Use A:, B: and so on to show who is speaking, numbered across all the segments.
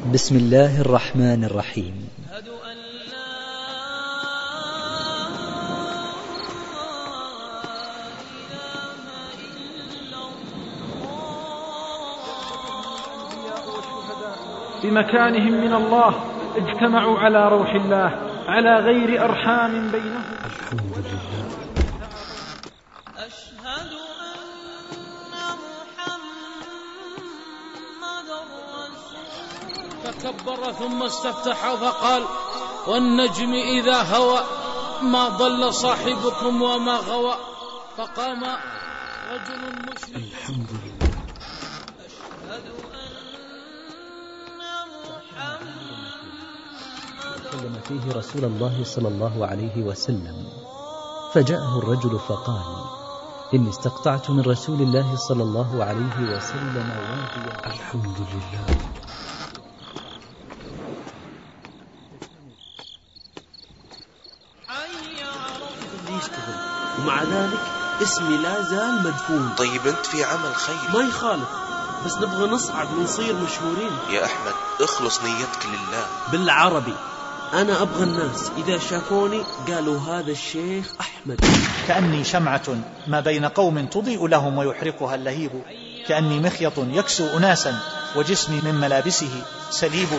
A: بسم الله الرحمن الرحيم.
B: بمكانهم من الله اجتمعوا على روح الله على غير أرحام بينهم.
C: الحمد لله.
D: أشهد أن محمد رسول.
E: فكبر ثم استفتح فقال: والنجم إذا هوى ما ضل صاحبكم وما غوى. فقام رجل مشرك.
C: الحمد لله.
A: كلم فيه رسول الله صلى الله عليه وسلم، فجاءه الرجل فقال: إني استقطعت من رسول الله صلى الله عليه وسلم واديا.
C: الحمد لله.
F: ومع ذلك اسمي لا زال مدفون.
G: طيب أنت في عمل خير
F: ما يخالف، بس نبغى نصعد ونصير مشهورين.
G: يا أحمد، اخلص نيتك لله.
F: بالعربي أنا أبغى الناس إذا شافوني قالوا هذا الشيخ أحمد.
H: كأني شمعة ما بين قوم تضيء لهم ويحرقها اللهيب، كأني مخيط يكسو أناسا وجسمي من ملابسه سليب.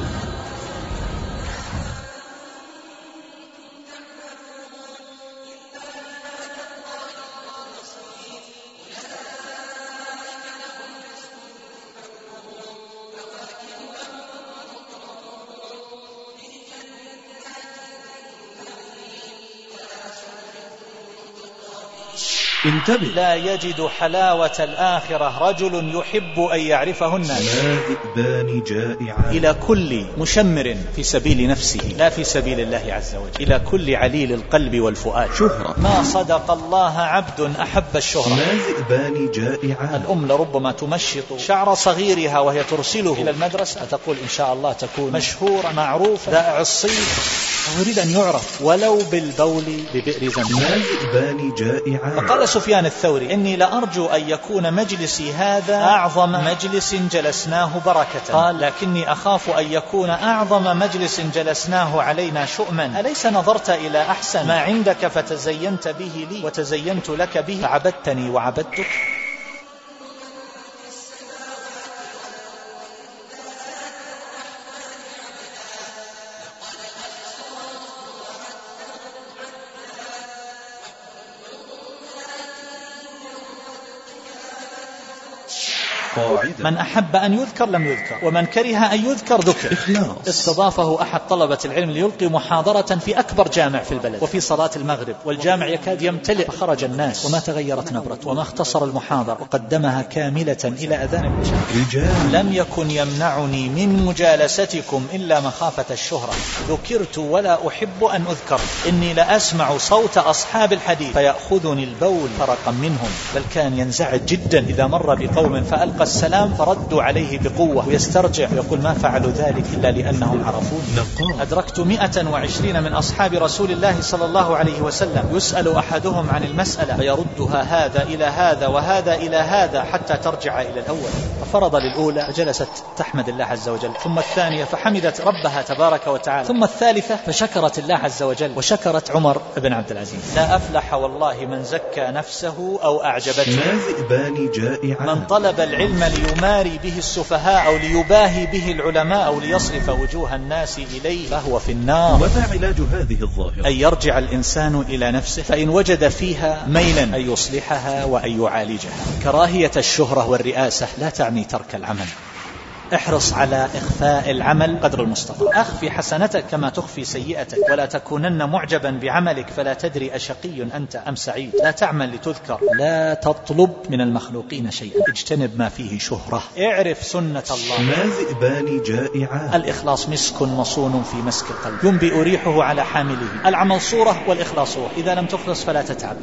C: انتبه،
H: لا يجد حلاوة الآخرة رجل يحب أن يعرفه الناس.
C: ما ذئبان جائعان.
H: إلى كل مشمر في سبيل نفسه لا في سبيل الله عز وجل، إلى كل عليل القلب والفؤاد.
C: شهرة.
H: ما صدق الله عبد أحب الشهرة.
C: ما ذئبان جائعان.
H: الأم لربما تمشط شعر صغيرها وهي ترسله إلى المدرسة، تقول إن شاء الله تكون مشهورة معروفة ذائع الصيت، أريد أن يعرف ولو بالبول ببئر زمزم.
C: ما ذئبان جائعان.
H: فقال سفيان الثوري: إني لأرجو أن يكون مجلسي هذا أعظم مجلس جلسناه بركة. قال: لكني أخاف أن يكون أعظم مجلس جلسناه علينا شؤما. أليس نظرت إلى أحسن ما عندك فتزينت به لي وتزينت لك به، فعبدتني وعبدتك؟ من أحب أن يذكر لم يذكر، ومن كره أن يذكر ذكر.
C: إخلاص.
H: استضافه أحد طلبة العلم ليلقي محاضرة في أكبر جامع في البلد وفي صلاة المغرب، والجامع يكاد يمتلئ، فخرج الناس وما تغيرت نبرته وما اختصر المحاضرة وقدمها كاملة إلى أذان العشاء.
C: رجال.
H: لم يكن يمنعني من مجالستكم إلا مخافة الشهرة. ذكرت ولا أحب أن أذكر. إني لأسمع صوت أصحاب الحديث فيأخذني البول فرقا منهم، بل كان ينزعج جدا إذا مر بقوم فألقى السلام فردوا عليه بقوة ويسترجع ويقول ما فعلوا ذلك إلا لأنهم عرفوني. أدركت 120 من أصحاب رسول الله صلى الله عليه وسلم يسأل أحدهم عن المسألة فيردها هذا إلى هذا وهذا إلى هذا حتى ترجع إلى الأول. ففرض للأولى فجلست تحمد الله عز وجل، ثم الثانية فحمدت ربها تبارك وتعالى، ثم الثالثة فشكرت الله عز وجل وشكرت عمر بن عبد العزيز. لا أفلح والله من زكى نفسه أو أعجبته.
C: ما ذئبان جائعان.
H: من طلب العلم ليماري به السفهاء أو ليباهي به العلماء أو ليصرف وجوه الناس إليه فهو في النار.
C: وما علاج هذه الظاهرة؟
H: أن يرجع الإنسان إلى نفسه، فإن وجد فيها ميلا أن يصلحها وأن يعالجها. كراهية الشهرة والرئاسة لا تعني ترك العمل. احرص على إخفاء العمل قدر المستطاع. أخفي حسنتك كما تخفي سيئتك، ولا تكونن معجبا بعملك فلا تدري أشقي أنت أم سعيد. لا تعمل لتذكر، لا تطلب من المخلوقين شيئا، اجتنب ما فيه شهرة. اعرف سنة الله.
C: ما ذئبان جائعان.
H: الإخلاص مسك مصون في مسك القلب، ينبئ ريحه على حامله. العمل صورة والإخلاص صورة، إذا لم تخلص فلا تتعب.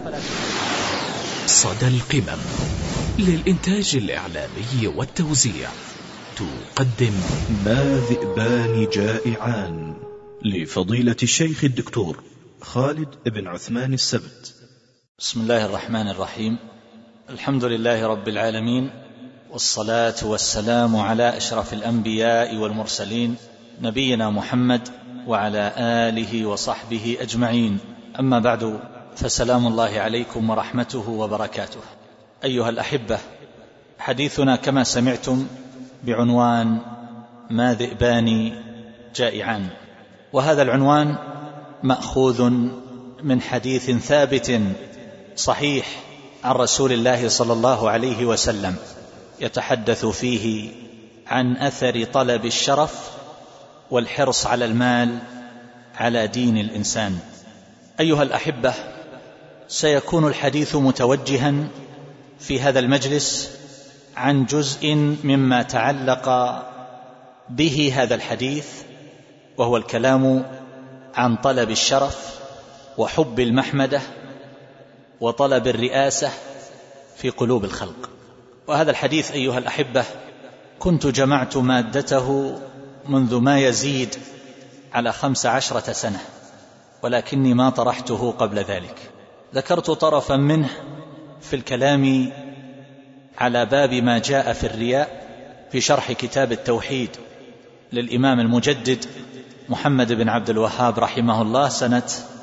I: صدى القمم للإنتاج الإعلامي والتوزيع تقدم
C: ما ذئبان جائعان لفضيلة الشيخ الدكتور خالد بن عثمان السبت.
H: بسم الله الرحمن الرحيم. الحمد لله رب العالمين، والصلاة والسلام على أشرف الأنبياء والمرسلين نبينا محمد وعلى آله وصحبه أجمعين. أما بعد، فسلام الله عليكم ورحمته وبركاته. أيها الأحبة، حديثنا كما سمعتم بعنوان ما ذئبان جائعان، وهذا العنوان مأخوذ من حديث ثابت صحيح عن رسول الله صلى الله عليه وسلم يتحدث فيه عن أثر طلب الشرف والحرص على المال على دين الإنسان. أيها الأحبة، سيكون الحديث متوجها في هذا المجلس عن جزء مما تعلق به هذا الحديث، وهو الكلام عن طلب الشرف وحب المحمدة وطلب الرئاسة في قلوب الخلق. وهذا الحديث أيها الأحبة كنت جمعت مادته منذ ما يزيد على 15 سنة، ولكني ما طرحته قبل ذلك. ذكرت طرفا منه في الكلام على باب ما جاء في الرياء في شرح كتاب التوحيد للإمام المجدد محمد بن عبد الوهاب رحمه الله سنة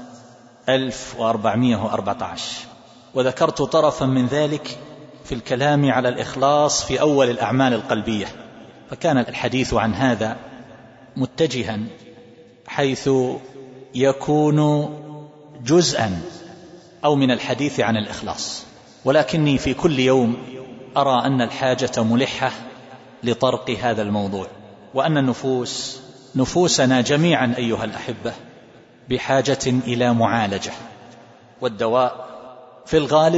H: 1414، وذكرت طرفا من ذلك في الكلام على الإخلاص في أول الأعمال القلبية. فكان الحديث عن هذا متجها حيث يكون جزءا أو من الحديث عن الإخلاص، ولكني في كل يوم أرى أن الحاجة ملحة لطرق هذا الموضوع، وأن نفوسنا جميعا أيها الأحبة بحاجة إلى معالجة، والدواء في الغالب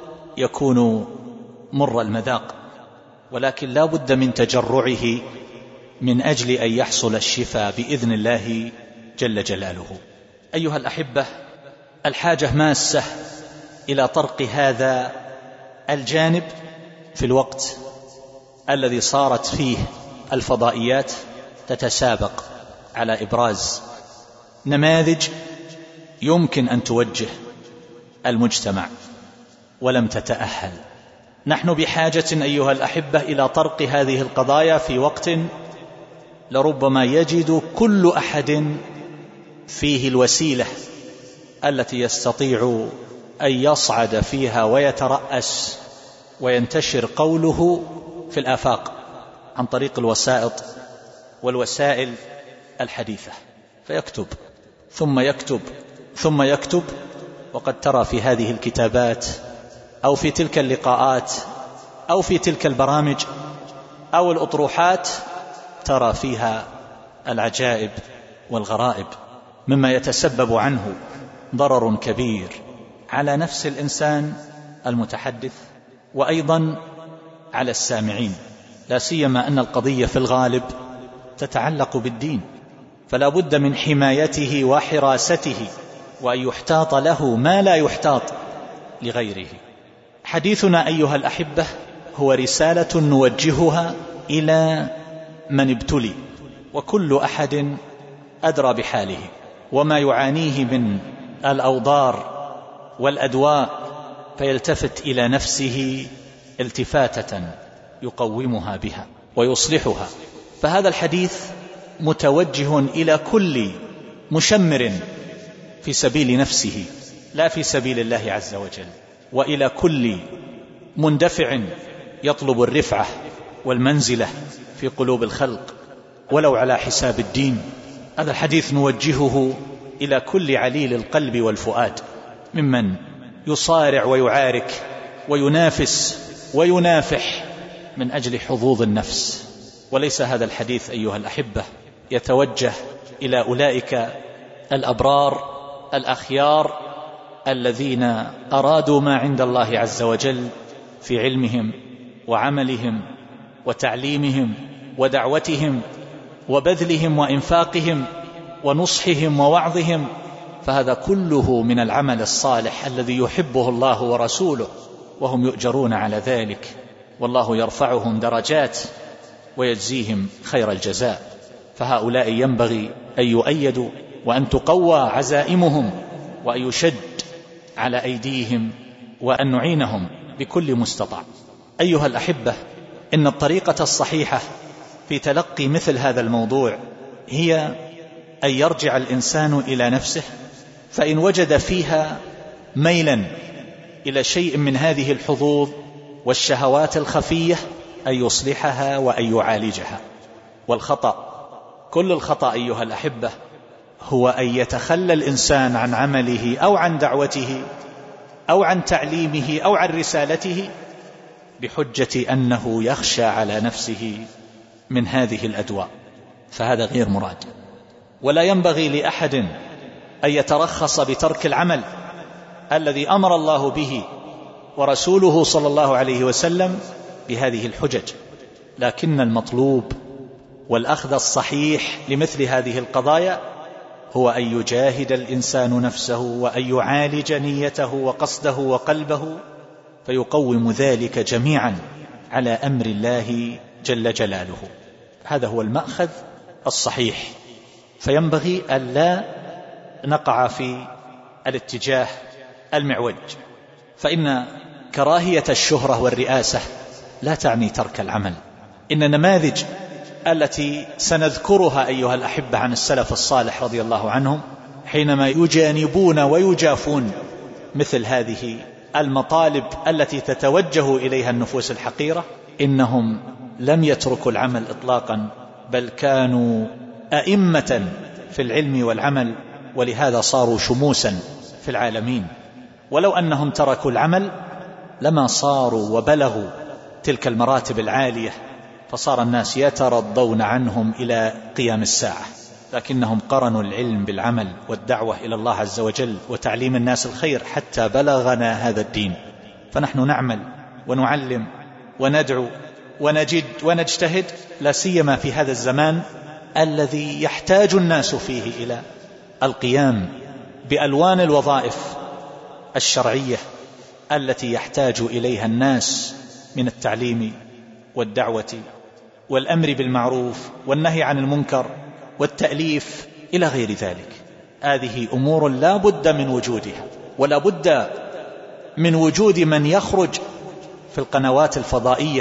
H: يكون مر المذاق، ولكن لا بد من تجرعه من أجل أن يحصل الشفاء بإذن الله جل جلاله. أيها الأحبة، الحاجة ماسة إلى طرق هذا الجانب في الوقت الذي صارت فيه الفضائيات تتسابق على إبراز نماذج يمكن أن توجه المجتمع ولم تتأهل. نحن بحاجة أيها الأحبة إلى طرق هذه القضايا في وقت لربما يجد كل أحد فيه الوسيلة التي يستطيع أن يصعد فيها ويترأس وينتشر قوله في الآفاق عن طريق الوسائط والوسائل الحديثة، فيكتب ثم يكتب ثم يكتب. وقد ترى في هذه الكتابات أو في تلك اللقاءات أو في تلك البرامج أو الأطروحات ترى فيها العجائب والغرائب، مما يتسبب عنه ضرر كبير على نفس الإنسان المتحدث وأيضا على السامعين، لا سيما أن القضية في الغالب تتعلق بالدين، فلا بد من حمايته وحراسته وأن يحتاط له ما لا يحتاط لغيره. حديثنا أيها الأحبة هو رسالة نوجهها إلى من ابتلي، وكل أحد أدرى بحاله وما يعانيه من الأوضار والأدواء، فيلتفت إلى نفسه التفاتة يقومها بها ويصلحها. فهذا الحديث متوجه إلى كل مشمر في سبيل نفسه لا في سبيل الله عز وجل، وإلى كل مندفع يطلب الرفعة والمنزلة في قلوب الخلق ولو على حساب الدين. هذا الحديث نوجهه إلى كل عليل القلب والفؤاد ممن يصارع ويعارك وينافس وينافح من أجل حظوظ النفس. وليس هذا الحديث أيها الأحبة يتوجه إلى أولئك الأبرار الأخيار الذين أرادوا ما عند الله عز وجل في علمهم وعملهم وتعليمهم ودعوتهم وبذلهم وإنفاقهم ونصحهم ووعظهم، فهذا كله من العمل الصالح الذي يحبه الله ورسوله، وهم يؤجرون على ذلك، والله يرفعهم درجات ويجزيهم خير الجزاء. فهؤلاء ينبغي أن يؤيدوا وأن تقوى عزائمهم وأن يشد على أيديهم وأن نعينهم بكل مستطاع. أيها الأحبة، إن الطريقة الصحيحة في تلقي مثل هذا الموضوع هي أن يرجع الإنسان إلى نفسه، فإن وجد فيها ميلا إلى شيء من هذه الحظوظ والشهوات الخفية أن يصلحها وأن يعالجها. والخطأ، كل الخطأ أيها الأحبة، هو أن يتخلى الإنسان عن عمله أو عن دعوته أو عن تعليمه أو عن رسالته بحجة أنه يخشى على نفسه من هذه الأدواء، فهذا غير مراد. ولا ينبغي لأحد أن يترخص بترك العمل الذي أمر الله به ورسوله صلى الله عليه وسلم بهذه الحجج، لكن المطلوب والأخذ الصحيح لمثل هذه القضايا هو أن يجاهد الإنسان نفسه وأن يعالج نيته وقصده وقلبه، فيقوم ذلك جميعا على أمر الله جل جلاله. هذا هو المأخذ الصحيح. فينبغي ألا نقع في الاتجاه المعوج، فإن كراهية الشهرة والرئاسة لا تعني ترك العمل. إن النماذج التي سنذكرها أيها الأحبة عن السلف الصالح رضي الله عنهم حينما يجانبون ويجافون مثل هذه المطالب التي تتوجه إليها النفوس الحقيرة، إنهم لم يتركوا العمل إطلاقا، بل كانوا أئمة في العلم والعمل، ولهذا صاروا شموسا في العالمين. ولو أنهم تركوا العمل لما صاروا وبلغوا تلك المراتب العالية، فصار الناس يترضون عنهم إلى قيام الساعة، لكنهم قرنوا العلم بالعمل والدعوة إلى الله عز وجل وتعليم الناس الخير حتى بلغنا هذا الدين. فنحن نعمل ونعلم وندعو ونجد ونجتهد، لا سيما في هذا الزمان الذي يحتاج الناس فيه إلى القيام بألوان الوظائف الشرعية التي يحتاج إليها الناس من التعليم والدعوة والأمر بالمعروف والنهي عن المنكر والتأليف إلى غير ذلك. هذه أمور لا بد من وجودها، ولا بد من وجود من يخرج في القنوات الفضائية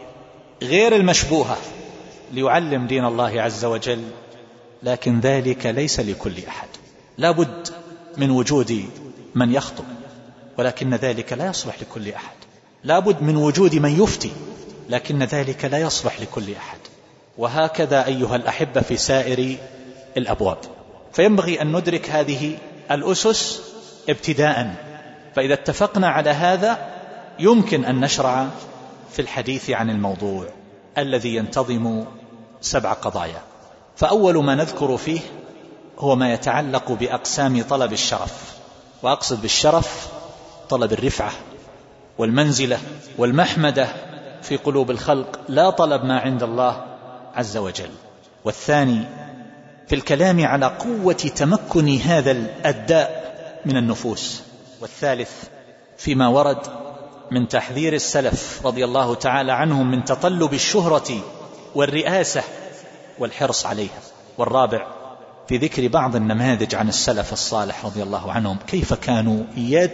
H: غير المشبوهة ليعلم دين الله عز وجل، لكن ذلك ليس لكل أحد. لا بد من وجود من يخطب، ولكن ذلك لا يصلح لكل أحد. لا بد من وجود من يفتي، لكن ذلك لا يصلح لكل أحد. وهكذا أيها الأحبة في سائر الأبواب. فينبغي أن ندرك هذه الأسس ابتداء، فإذا اتفقنا على هذا يمكن أن نشرع في الحديث عن الموضوع الذي ينتظم 7 قضايا. فأول ما نذكر فيه هو ما يتعلق بأقسام طلب الشرف، وأقصد بالشرف طلب الرفعة والمنزلة والمحمدة في قلوب الخلق، لا طلب ما عند الله عز وجل. والثاني في الكلام على قوة تمكن هذا الداء من النفوس. والثالث فيما ورد من تحذير السلف رضي الله تعالى عنهم من تطلب الشهرة والرئاسة والحرص عليها. والرابع في ذكر بعض النماذج عن السلف الصالح رضي الله عنهم كيف كانوا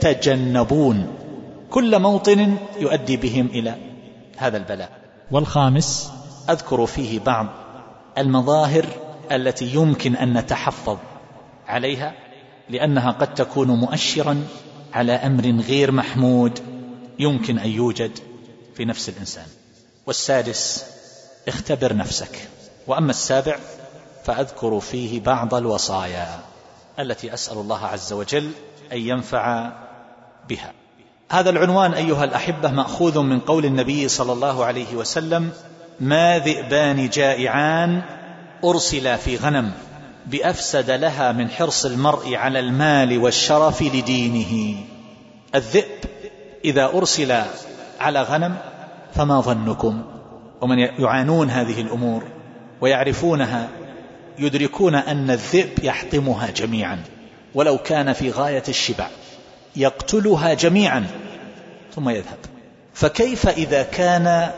H: يتجنبون كل موطن يؤدي بهم إلى هذا البلاء. والخامس أذكر فيه بعض المظاهر التي يمكن أن نتحفظ عليها، لأنها قد تكون مؤشرا على أمر غير محمود يمكن أن يوجد في نفس الإنسان. والسادس اختبر نفسك. وأما السابع فأذكر فيه بعض الوصايا التي أسأل الله عز وجل أن ينفع بها. هذا العنوان أيها الأحبة مأخوذ من قول النبي صلى الله عليه وسلم: ما ذئبان جائعان أرسلا في غنم بأفسد لها من حرص المرء على المال والشرف لدينه. الذئب إذا أرسل على غنم فما ظنكم؟ ومن يعانون هذه الأمور ويعرفونها يدركون أن الذئب يحطمها جميعا ولو كان في غاية الشبع، يقتلها جميعا ثم يذهب. فكيف إذا كان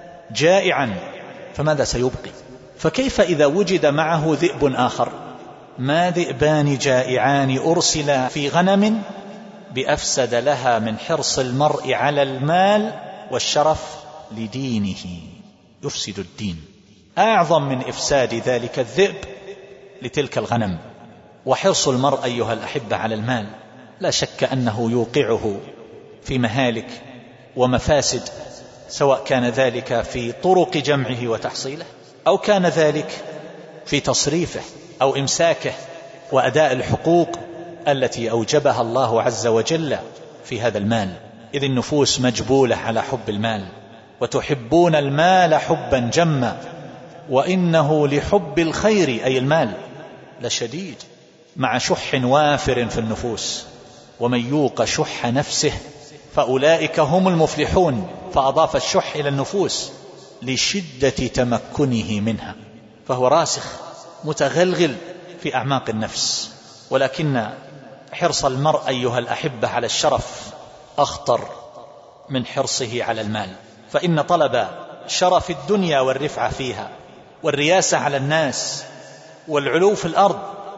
H: جائعا فماذا سيبقي؟ فكيف إذا وجد معه ذئب آخر؟ ما ذئبان جائعان أرسلا في غنم بأفسد لها من حرص المرء على المال والشرف لدينه. يفسد الدين، أعظم من إفساد ذلك الذئب لتلك الغنم. وحرص المرء أيها الأحبة على المال لا شك أنه يوقعه في مهالك ومفاسد، سواء كان ذلك في طرق جمعه وتحصيله، أو كان ذلك في تصريفه أو إمساكه وأداء الحقوق التي أوجبها الله عز وجل في هذا المال. إذ النفوس مجبولة على حب المال، وتحبون المال حبا جما وإنه لحب الخير أي المال لشديد، مع شح وافر في النفوس، ومن يوق شح نفسه فأولئك هم المفلحون. فأضاف الشح إلى النفوس لشدة تمكنه منها، فهو راسخ متغلغل في أعماق النفس. ولكن حرص المرء أيها الأحبة على الشرف أخطر من حرصه على المال، فإن طلب شرف الدنيا والرفعة فيها والرياسة على الناس والعلو في الأرض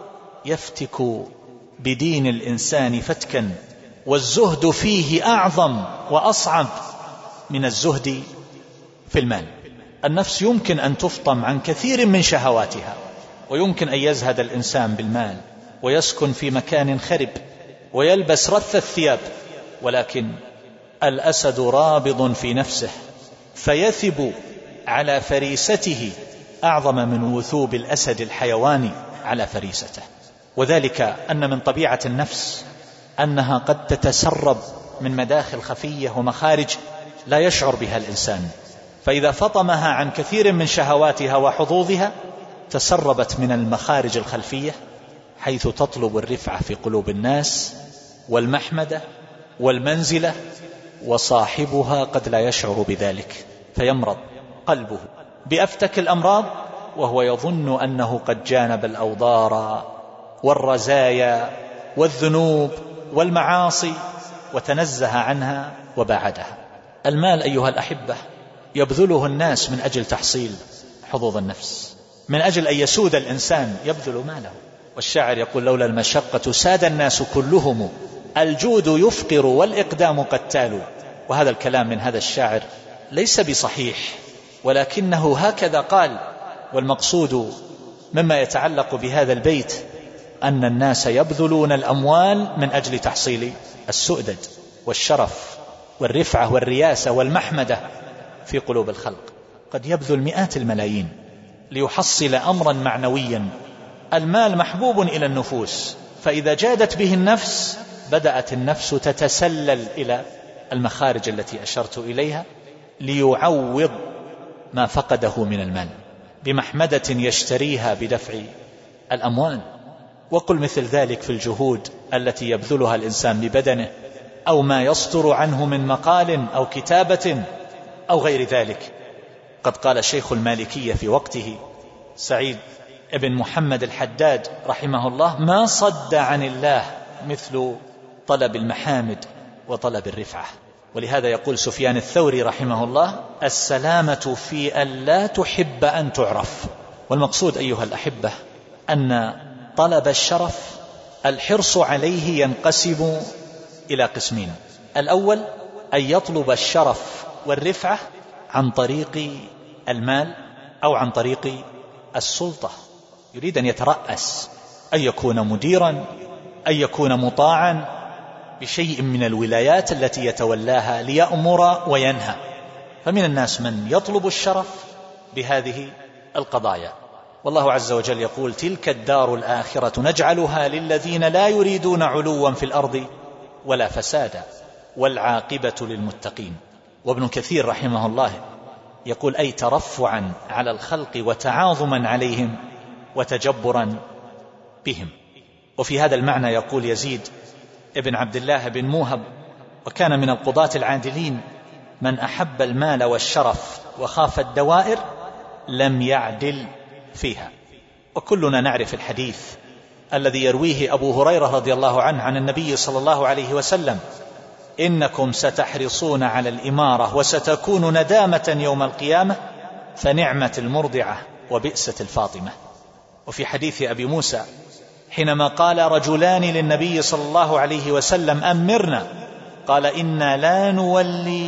H: يفتك بدين الإنسان فتكا، والزهد فيه أعظم وأصعب من الزهد في المال. النفس يمكن أن تفطم عن كثير من شهواتها، ويمكن أن يزهد الإنسان بالمال ويسكن في مكان خرب ويلبس رث الثياب، ولكن الأسد رابض في نفسه فيثب على فريسته أعظم من وثوب الأسد الحيواني على فريسته. وذلك أن من طبيعة النفس أنها قد تتسرب من مداخل خفية ومخارج لا يشعر بها الإنسان، فإذا فطمها عن كثير من شهواتها وحظوظها تسربت من المخارج الخلفية، حيث تطلب الرفعة في قلوب الناس والمحمدة والمنزلة، وصاحبها قد لا يشعر بذلك فيمرض قلبه بأفتك الأمراض وهو يظن أنه قد جانب الأوضار والرزايا والذنوب والمعاصي وتنزه عنها وبعدها. المال أيها الأحبة يبذله الناس من أجل تحصيل حظوظ النفس، من أجل أن يسود الإنسان يبذل ماله. والشاعر يقول: لولا المشقة ساد الناس كلهم، الجود يفقر والإقدام قتال. وهذا الكلام من هذا الشاعر ليس بصحيح، ولكنه هكذا قال. والمقصود مما يتعلق بهذا البيت أن الناس يبذلون الأموال من أجل تحصيل السؤدد والشرف والرفعة والرياسة والمحمدة في قلوب الخلق. قد يبذل مئات الملايين ليحصل أمرا معنويا. المال محبوب إلى النفوس، فإذا جادت به النفس بدأت النفس تتسلل إلى المخارج التي أشرت إليها ليعوض ما فقده من المال بمحمدة يشتريها بدفع الأموال. وقل مثل ذلك في الجهود التي يبذلها الإنسان ببدنه، أو ما يصدر عنه من مقال أو كتابة أو غير ذلك. قد قال شيخ المالكية في وقته سعيد ابن محمد الحداد رحمه الله: ما صد عن الله مثل طلب المحامد وطلب الرفعة. ولهذا يقول سفيان الثوري رحمه الله: السلامة في أن لا تحب أن تعرف. والمقصود أيها الأحبة أن طلب الشرف الحرص عليه ينقسم إلى قسمين: الأول أن يطلب الشرف والرفعة عن طريق المال أو عن طريق السلطة، يريد أن يترأس، أن يكون مديرا، أن يكون مطاعا بشيء من الولايات التي يتولاها ليأمر وينهى. فمن الناس من يطلب الشرف بهذه القضايا، والله عز وجل يقول: تلك الدار الآخرة نجعلها للذين لا يريدون علوا في الأرض ولا فسادا والعاقبة للمتقين. وابن كثير رحمه الله يقول: أي ترفعا على الخلق وتعاظما عليهم وتجبرا بهم. وفي هذا المعنى يقول يزيد ابن عبد الله بن موهب، وكان من القضاة العادلين: من أحب المال والشرف وخاف الدوائر لم يعدل فيها. وكلنا نعرف الحديث الذي يرويه أبو هريرة رضي الله عنه عن النبي صلى الله عليه وسلم: إنكم ستحرصون على الإمارة وستكون ندامة يوم القيامة، فنعمة المرضعة وبئسة الفاطمة. وفي حديث أبي موسى حينما قال رجلان للنبي صلى الله عليه وسلم: أمرنا، قال: إنا لا نولي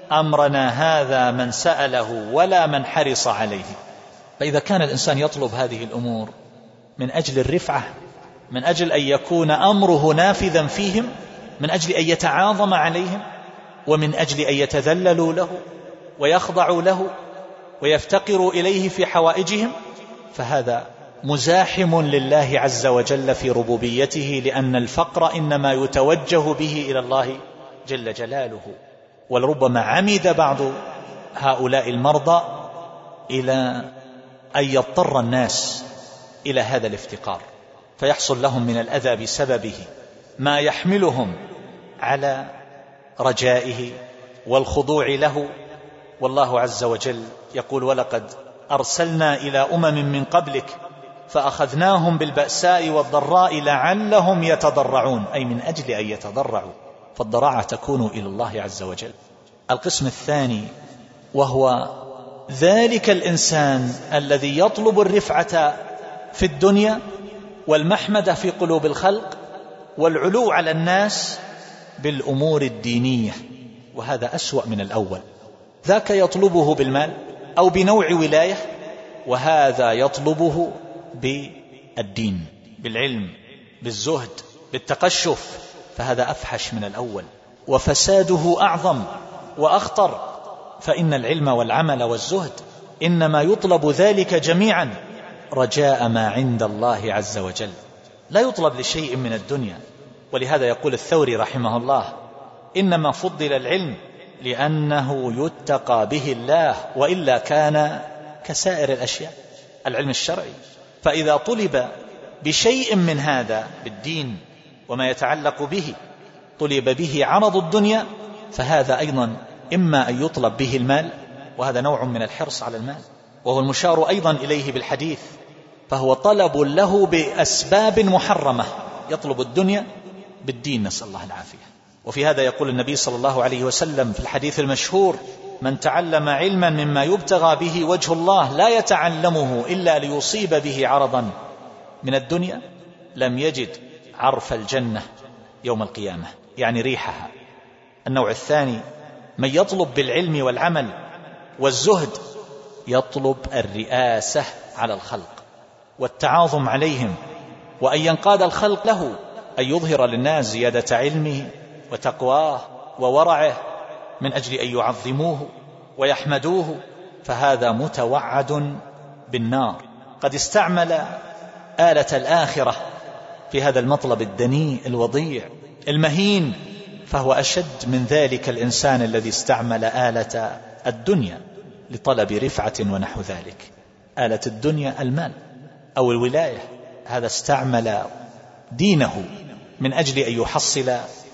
H: أمرنا هذا من سأله ولا من حرص عليه. فإذا كان الإنسان يطلب هذه الأمور من أجل الرفعة، من أجل أن يكون أمره نافذا فيهم، من أجل أن يتعاظم عليهم، ومن أجل أن يتذللوا له ويخضعوا له ويفتقروا إليه في حوائجهم، فهذا مزاحم لله عز وجل في ربوبيته، لأن الفقر إنما يتوجه به إلى الله جل جلاله. ولربما عمد بعض هؤلاء المرضى إلى أن يضطر الناس إلى هذا الافتقار، فيحصل لهم من الأذى بسببه ما يحملهم على رجائه والخضوع له. والله عز وجل يقول: ولقد أرسلنا إلى أمم من قبلك فأخذناهم بالبأساء والضراء لعلهم يتضرعون، أي من أجل أن يتضرعوا، فالضراعة تكون إلى الله عز وجل. القسم الثاني وهو ذلك الإنسان الذي يطلب الرفعة في الدنيا والمحمدة في قلوب الخلق والعلو على الناس بالأمور الدينية، وهذا أسوأ من الأول. ذاك يطلبه بالمال أو بنوع ولاية، وهذا يطلبه بالدين، بالعلم، بالزهد، بالتقشف، فهذا أفحش من الأول وفساده أعظم وأخطر. فإن العلم والعمل والزهد إنما يطلب ذلك جميعا رجاء ما عند الله عز وجل، لا يطلب لشيء من الدنيا. ولهذا يقول الثوري رحمه الله: إنما فضل العلم لأنه يتقى به الله، وإلا كان كسائر الأشياء، العلم الشرعي. فإذا طلب بشيء من هذا بالدين وما يتعلق به طلب به عرض الدنيا، فهذا أيضا إما أن يطلب به المال، وهذا نوع من الحرص على المال، وهو المشار أيضا إليه بالحديث، فهو طلب له بأسباب محرمة، يطلب الدنيا بالدين، نسأل الله العافية. وفي هذا يقول النبي صلى الله عليه وسلم في الحديث المشهور: من تعلم علما مما يبتغى به وجه الله لا يتعلمه إلا ليصيب به عرضا من الدنيا لم يجد عرف الجنة يوم القيامة، يعني ريحها. النوع الثاني من يطلب بالعلم والعمل والزهد يطلب الرئاسة على الخلق والتعاظم عليهم، وأن ينقاد الخلق له، أن يظهر للناس زيادة علمه وتقواه وورعه من أجل أن يعظموه ويحمدوه، فهذا متوعد بالنار. قد استعمل آلة الآخرة في هذا المطلب الدنيء الوضيع المهين، فهو أشد من ذلك الإنسان الذي استعمل آلة الدنيا لطلب رفعة ونحو ذلك. آلة الدنيا المال أو الولاية، هذا استعمل دينه من أجل أن يحصل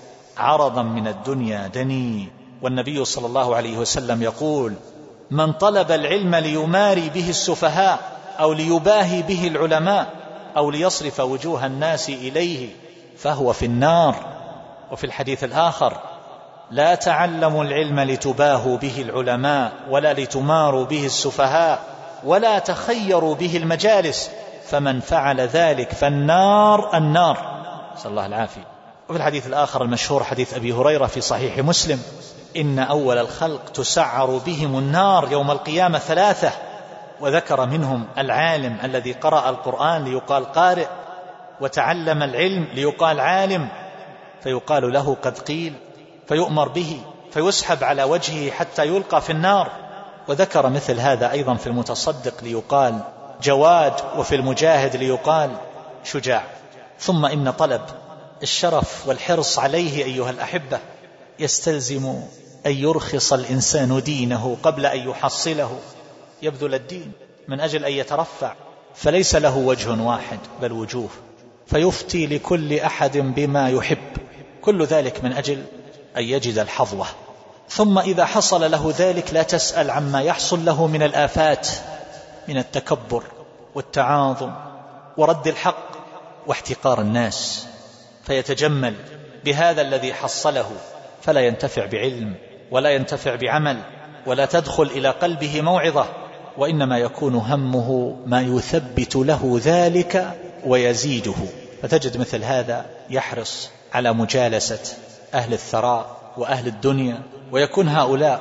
H: عرضا من الدنيا دني. والنبي صلى الله عليه وسلم يقول: من طلب العلم ليماري به السفهاء أو ليباهي به العلماء أو ليصرف وجوه الناس إليه فهو في النار. وفي الحديث الآخر: لا تعلموا العلم لتباهوا به العلماء ولا لتماروا به السفهاء ولا تخيروا به المجالس، فمن فعل ذلك فالنار النار، صلى الله العافية. وفي الحديث الآخر المشهور حديث أبي هريرة في صحيح مسلم: إن أول الخلق تسعر بهم النار يوم القيامة 3، وذكر منهم العالم الذي قرأ القرآن ليقال قارئ، وتعلم العلم ليقال عالم، فيقال له قد قيل، فيؤمر به فيسحب على وجهه حتى يلقى في النار. وذكر مثل هذا أيضا في المتصدق ليقال جواد، وفي المجاهد ليقال شجاع. ثم إن طلب الشرف والحرص عليه أيها الأحبة يستلزم أن يرخص الإنسان دينه قبل أن يحصله، يبذل الدين من أجل أن يترفع، فليس له وجه واحد بل وجوه، فيفتي لكل أحد بما يحب، كل ذلك من أجل أن يجد الحظوة. ثم إذا حصل له ذلك لا تسأل عما يحصل له من الآفات، من التكبر والتعاظم ورد الحق واحتقار الناس، فيتجمل بهذا الذي حصله، فلا ينتفع بعلم ولا ينتفع بعمل، ولا تدخل إلى قلبه موعظة، وإنما يكون همه ما يثبت له ذلك ويزيده. فتجد مثل هذا يحرص على مجالسة أهل الثراء وأهل الدنيا، ويكون هؤلاء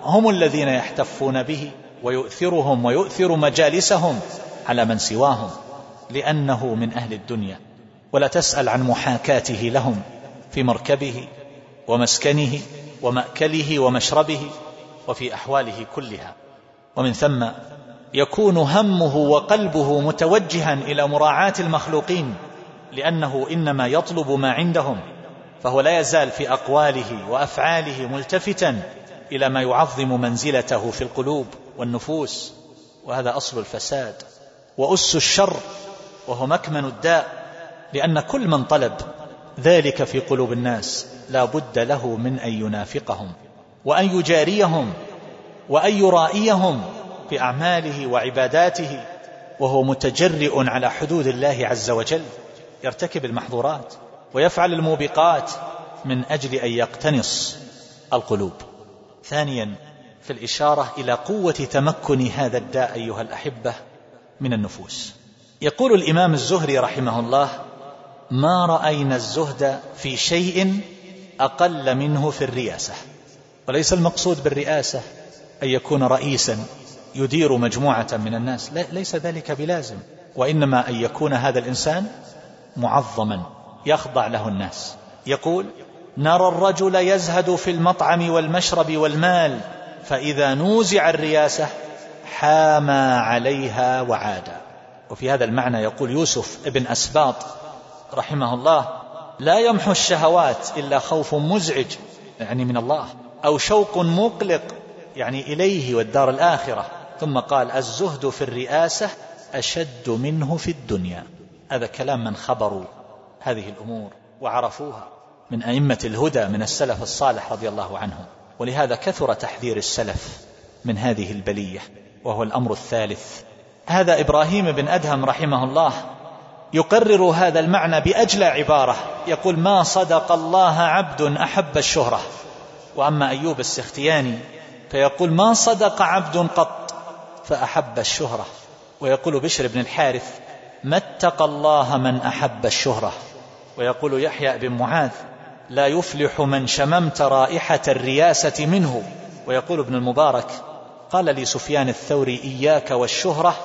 H: هم الذين يحتفون به ويؤثرهم ويؤثر مجالسهم على من سواهم، لأنه من أهل الدنيا. ولا تسأل عن محاكاته لهم في مركبه ومسكنه ومأكله ومشربه وفي أحواله كلها. ومن ثم يكون همه وقلبه متوجها إلى مراعاة المخلوقين، لأنه إنما يطلب ما عندهم، فهو لا يزال في أقواله وأفعاله ملتفتا إلى ما يعظم منزلته في القلوب والنفوس. وهذا أصل الفساد وأس الشر، وهو مكمن الداء، لأن كل من طلب ذلك في قلوب الناس لا بد له من أن ينافقهم وأن يجاريهم وأن يرائيهم في أعماله وعباداته، وهو متجرئ على حدود الله عز وجل، يرتكب المحظورات ويفعل الموبقات من أجل أن يقتنص القلوب. ثانيا، في الإشارة إلى قوة تمكن هذا الداء أيها الأحبة من النفوس. يقول الإمام الزهري رحمه الله: ما رأينا الزهد في شيء أقل منه في الرياسة. وليس المقصود بالرئاسة أن يكون رئيسا يدير مجموعة من الناس، ليس ذلك بلازم، وإنما أن يكون هذا الإنسان معظما يخضع له الناس. يقول: نرى الرجل يزهد في المطعم والمشرب والمال، فإذا نوزع الرياسة حاما عليها وعادا. وفي هذا المعنى يقول يوسف ابن أسباط رحمه الله: لا يمحو الشهوات إلا خوف مزعج، يعني من الله، أو شوق مقلق، يعني إليه والدار الآخرة. ثم قال: الزهد في الرئاسة أشد منه في الدنيا. هذا كلام من خبروا هذه الأمور وعرفوها من أئمة الهدى من السلف الصالح رضي الله عنهم. ولهذا كثر تحذير السلف من هذه البلية. وهو الأمر الثالث. هذا إبراهيم بن أدهم رحمه الله يقرر هذا المعنى بأجلى عبارة، يقول: ما صدق الله عبد أحب الشهرة. وأما أيوب السختياني فيقول: ما صدق عبد قط فأحب الشهرة. ويقول بشر بن الحارث: ما اتقى الله من أحب الشهرة. ويقول يحيى بن معاذ: لا يفلح من شممت رائحة الرياسة منه. ويقول ابن المبارك: قال لي سفيان الثوري: إياك والشهرة،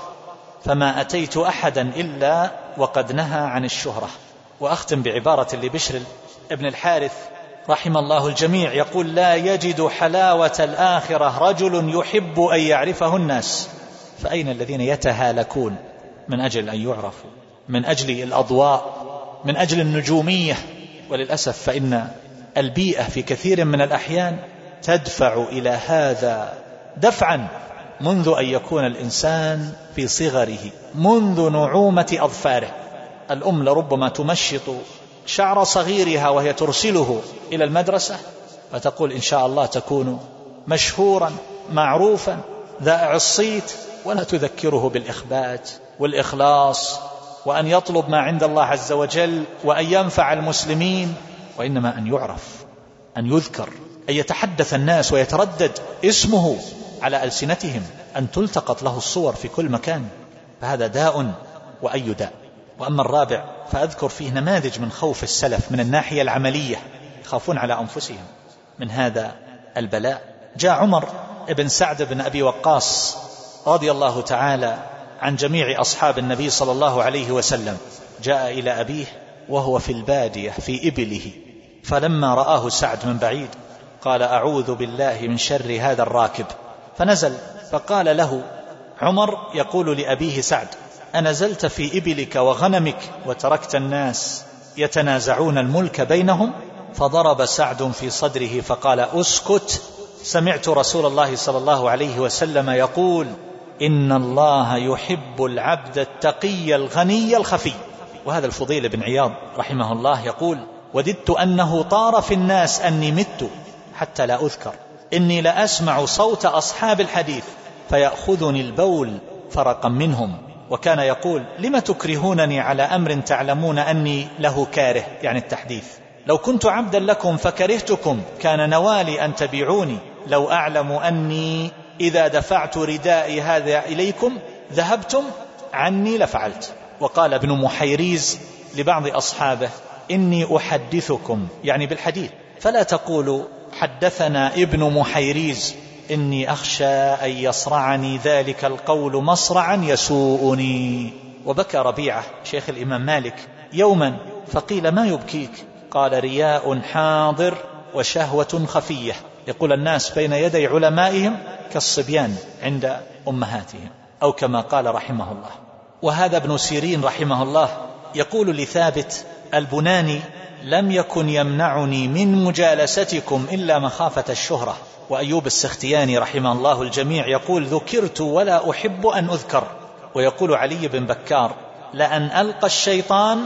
H: فما أتيت أحدا إلا وقد نهى عن الشهرة. وأختم بعبارة لبشر ابن الحارث رحم الله الجميع، يقول: لا يجد حلاوة الآخرة رجل يحب أن يعرفه الناس. فأين الذين يتهالكون من أجل أن يعرفوا، من أجل الأضواء، من أجل النجومية؟ وللأسف فإن البيئة في كثير من الأحيان تدفع إلى هذا دفعا منذ أن يكون الإنسان في صغره، منذ نعومة أظفاره. الأم لربما تمشط شعر صغيرها وهي ترسله إلى المدرسة، فتقول: إن شاء الله تكون مشهورا معروفا ذائع الصيت، ولا تذكره بالإخبات والإخلاص وأن يطلب ما عند الله عز وجل وأن ينفع المسلمين، وإنما أن يعرف، أن يذكر، أن يتحدث الناس ويتردد اسمه على ألسنتهم، أن تلتقط له الصور في كل مكان. فهذا داء وأي داء. وأما الرابع فأذكر فيه نماذج من خوف السلف من الناحية العملية، يخافون على أنفسهم من هذا البلاء. جاء عمر بن سعد بن أبي وقاص رضي الله تعالى عن جميع أصحاب النبي صلى الله عليه وسلم، جاء إلى أبيه وهو في البادية في إبله، فلما رآه سعد من بعيد قال: أعوذ بالله من شر هذا الراكب. فنزل، فقال له عمر يقول لأبيه سعد: أنزلت في إبلك وغنمك وتركت الناس يتنازعون الملك بينهم؟ فضرب سعد في صدره فقال: أسكت، سمعت رسول الله صلى الله عليه وسلم يقول: إن الله يحب العبد التقي الغني الخفي. وهذا الفضيل بن عياض رحمه الله يقول: وددت أنه طار في الناس أني مت حتى لا أذكر، إني لأسمع صوت أصحاب الحديث فيأخذني البول فرقا منهم. وكان يقول: لم تكرهونني على أمر تعلمون أني له كاره، يعني التحديث. لو كنت عبدا لكم فكرهتكم، كان نوالي أن تبيعوني. لو أعلم أني إذا دفعت ردائي هذا إليكم ذهبتم عني لفعلت. وقال ابن محيريز لبعض أصحابه: إني أحدثكم، يعني بالحديث، فلا تقولوا حدثنا ابن محيريز، إني أخشى أن يصرعني ذلك القول مصرعا يسوءني. وبكى ربيعة شيخ الإمام مالك يوما فقيل ما يبكيك؟ قال رياء حاضر وشهوة خفية. يقول الناس بين يدي علمائهم كالصبيان عند أمهاتهم، أو كما قال رحمه الله. وهذا ابن سيرين رحمه الله يقول لثابت البناني: لم يكن يمنعني من مجالستكم إلا مخافة الشهرة. وأيوب السختياني رحمه الله الجميع يقول: ذكرت ولا أحب أن أذكر. ويقول علي بن بكار: لأن ألقى الشيطان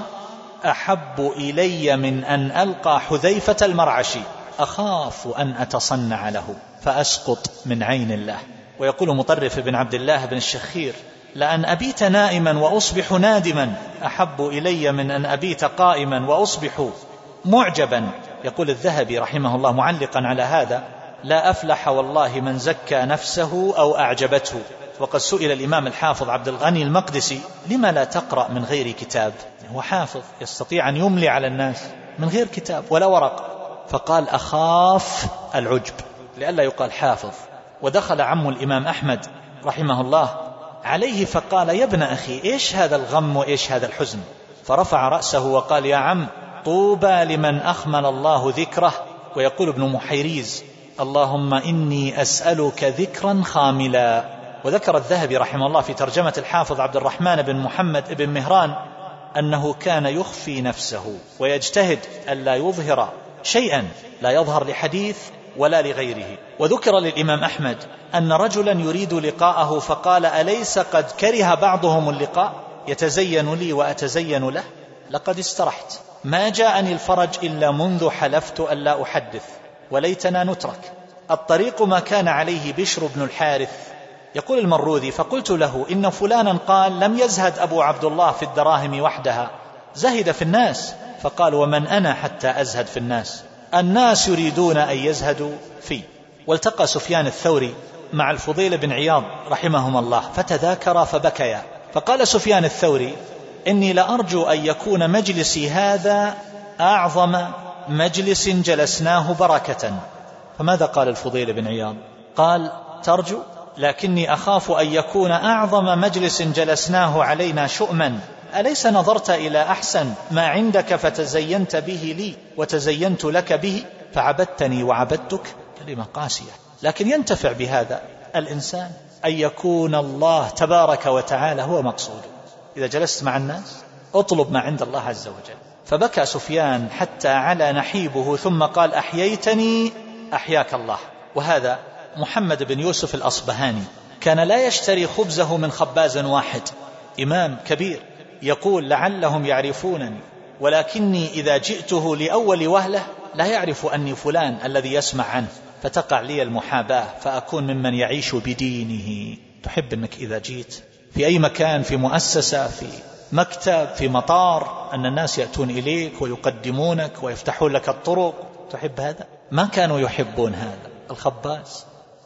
H: أحب إلي من أن ألقى حذيفة المرعشي، أخاف أن أتصنع له فأسقط من عين الله. ويقول مطرف بن عبد الله بن الشخير: لأن أبيت نائما وأصبح نادما أحب إلي من أن أبيت قائما وأصبح معجبا. يقول الذهبي رحمه الله معلقا على هذا: لا أفلح والله من زكى نفسه أو أعجبته. وقد سئل الإمام الحافظ عبد الغني المقدسي: لما لا تقرأ من غير كتاب؟ هو حافظ يستطيع أن يملي على الناس من غير كتاب ولا ورق. فقال: أخاف العجب لئلا يقال حافظ. ودخل عم الإمام أحمد رحمه الله عليه فقال: يا ابن أخي، إيش هذا الغم وإيش هذا الحزن؟ فرفع رأسه وقال: يا عم، طوبى لمن أخمل الله ذكره. ويقول ابن محيريز: اللهم إني أسألك ذكرا خاملا. وذكر الذهبي رحمه الله في ترجمة الحافظ عبد الرحمن بن محمد بن مهران أنه كان يخفي نفسه ويجتهد ألا يظهر شيئا لا يظهر لحديث ولا لغيره. وذكر للإمام أحمد أن رجلا يريد لقاءه فقال: أليس قد كره بعضهم اللقاء؟ يتزين لي وأتزين له. لقد استرحت، ما جاءني الفرج إلا منذ حلفت ألا أحدث، وليتنا نترك. الطريق ما كان عليه بشر بن الحارث. يقول المروذي: فقلت له: إن فلانا قال لم يزهد أبو عبد الله في الدراهم وحدها، زهد في الناس. فقال: ومن أنا حتى أزهد في الناس؟ الناس يريدون أن يزهدوا في. والتقى سفيان الثوري مع الفضيل بن عياض رحمهما الله فتذاكرا فبكيا. فقال سفيان الثوري: إني لأرجو أن يكون مجلسي هذا أعظم مجلس جلسناه بركة. فماذا قال الفضيل بن عياض؟ قال: ترجو، لكني أخاف أن يكون أعظم مجلس جلسناه علينا شؤما. أليس نظرت إلى أحسن ما عندك فتزينت به لي وتزينت لك به؟ فعبدتني وعبدتك. كلمة قاسية، لكن ينتفع بهذا الإنسان أن يكون الله تبارك وتعالى هو مقصود. إذا جلست مع الناس اطلب ما عند الله عز وجل. فبكى سفيان حتى على نحيبه ثم قال: أحييتني أحياك الله. وهذا محمد بن يوسف الأصبهاني كان لا يشتري خبزه من خباز واحد، إمام كبير، يقول: لعلهم يعرفونني، ولكني إذا جئته لأول وهلة لا يعرف أني فلان الذي يسمع عنه، فتقع لي المحاباة فأكون ممن يعيش بدينه. تحب أنك إذا جيت في أي مكان، في مؤسسة، في مكتب، في مطار، أن الناس يأتون إليك ويقدمونك ويفتحون لك الطرق. تحب هذا؟ ما كانوا يحبون هذا. الخباز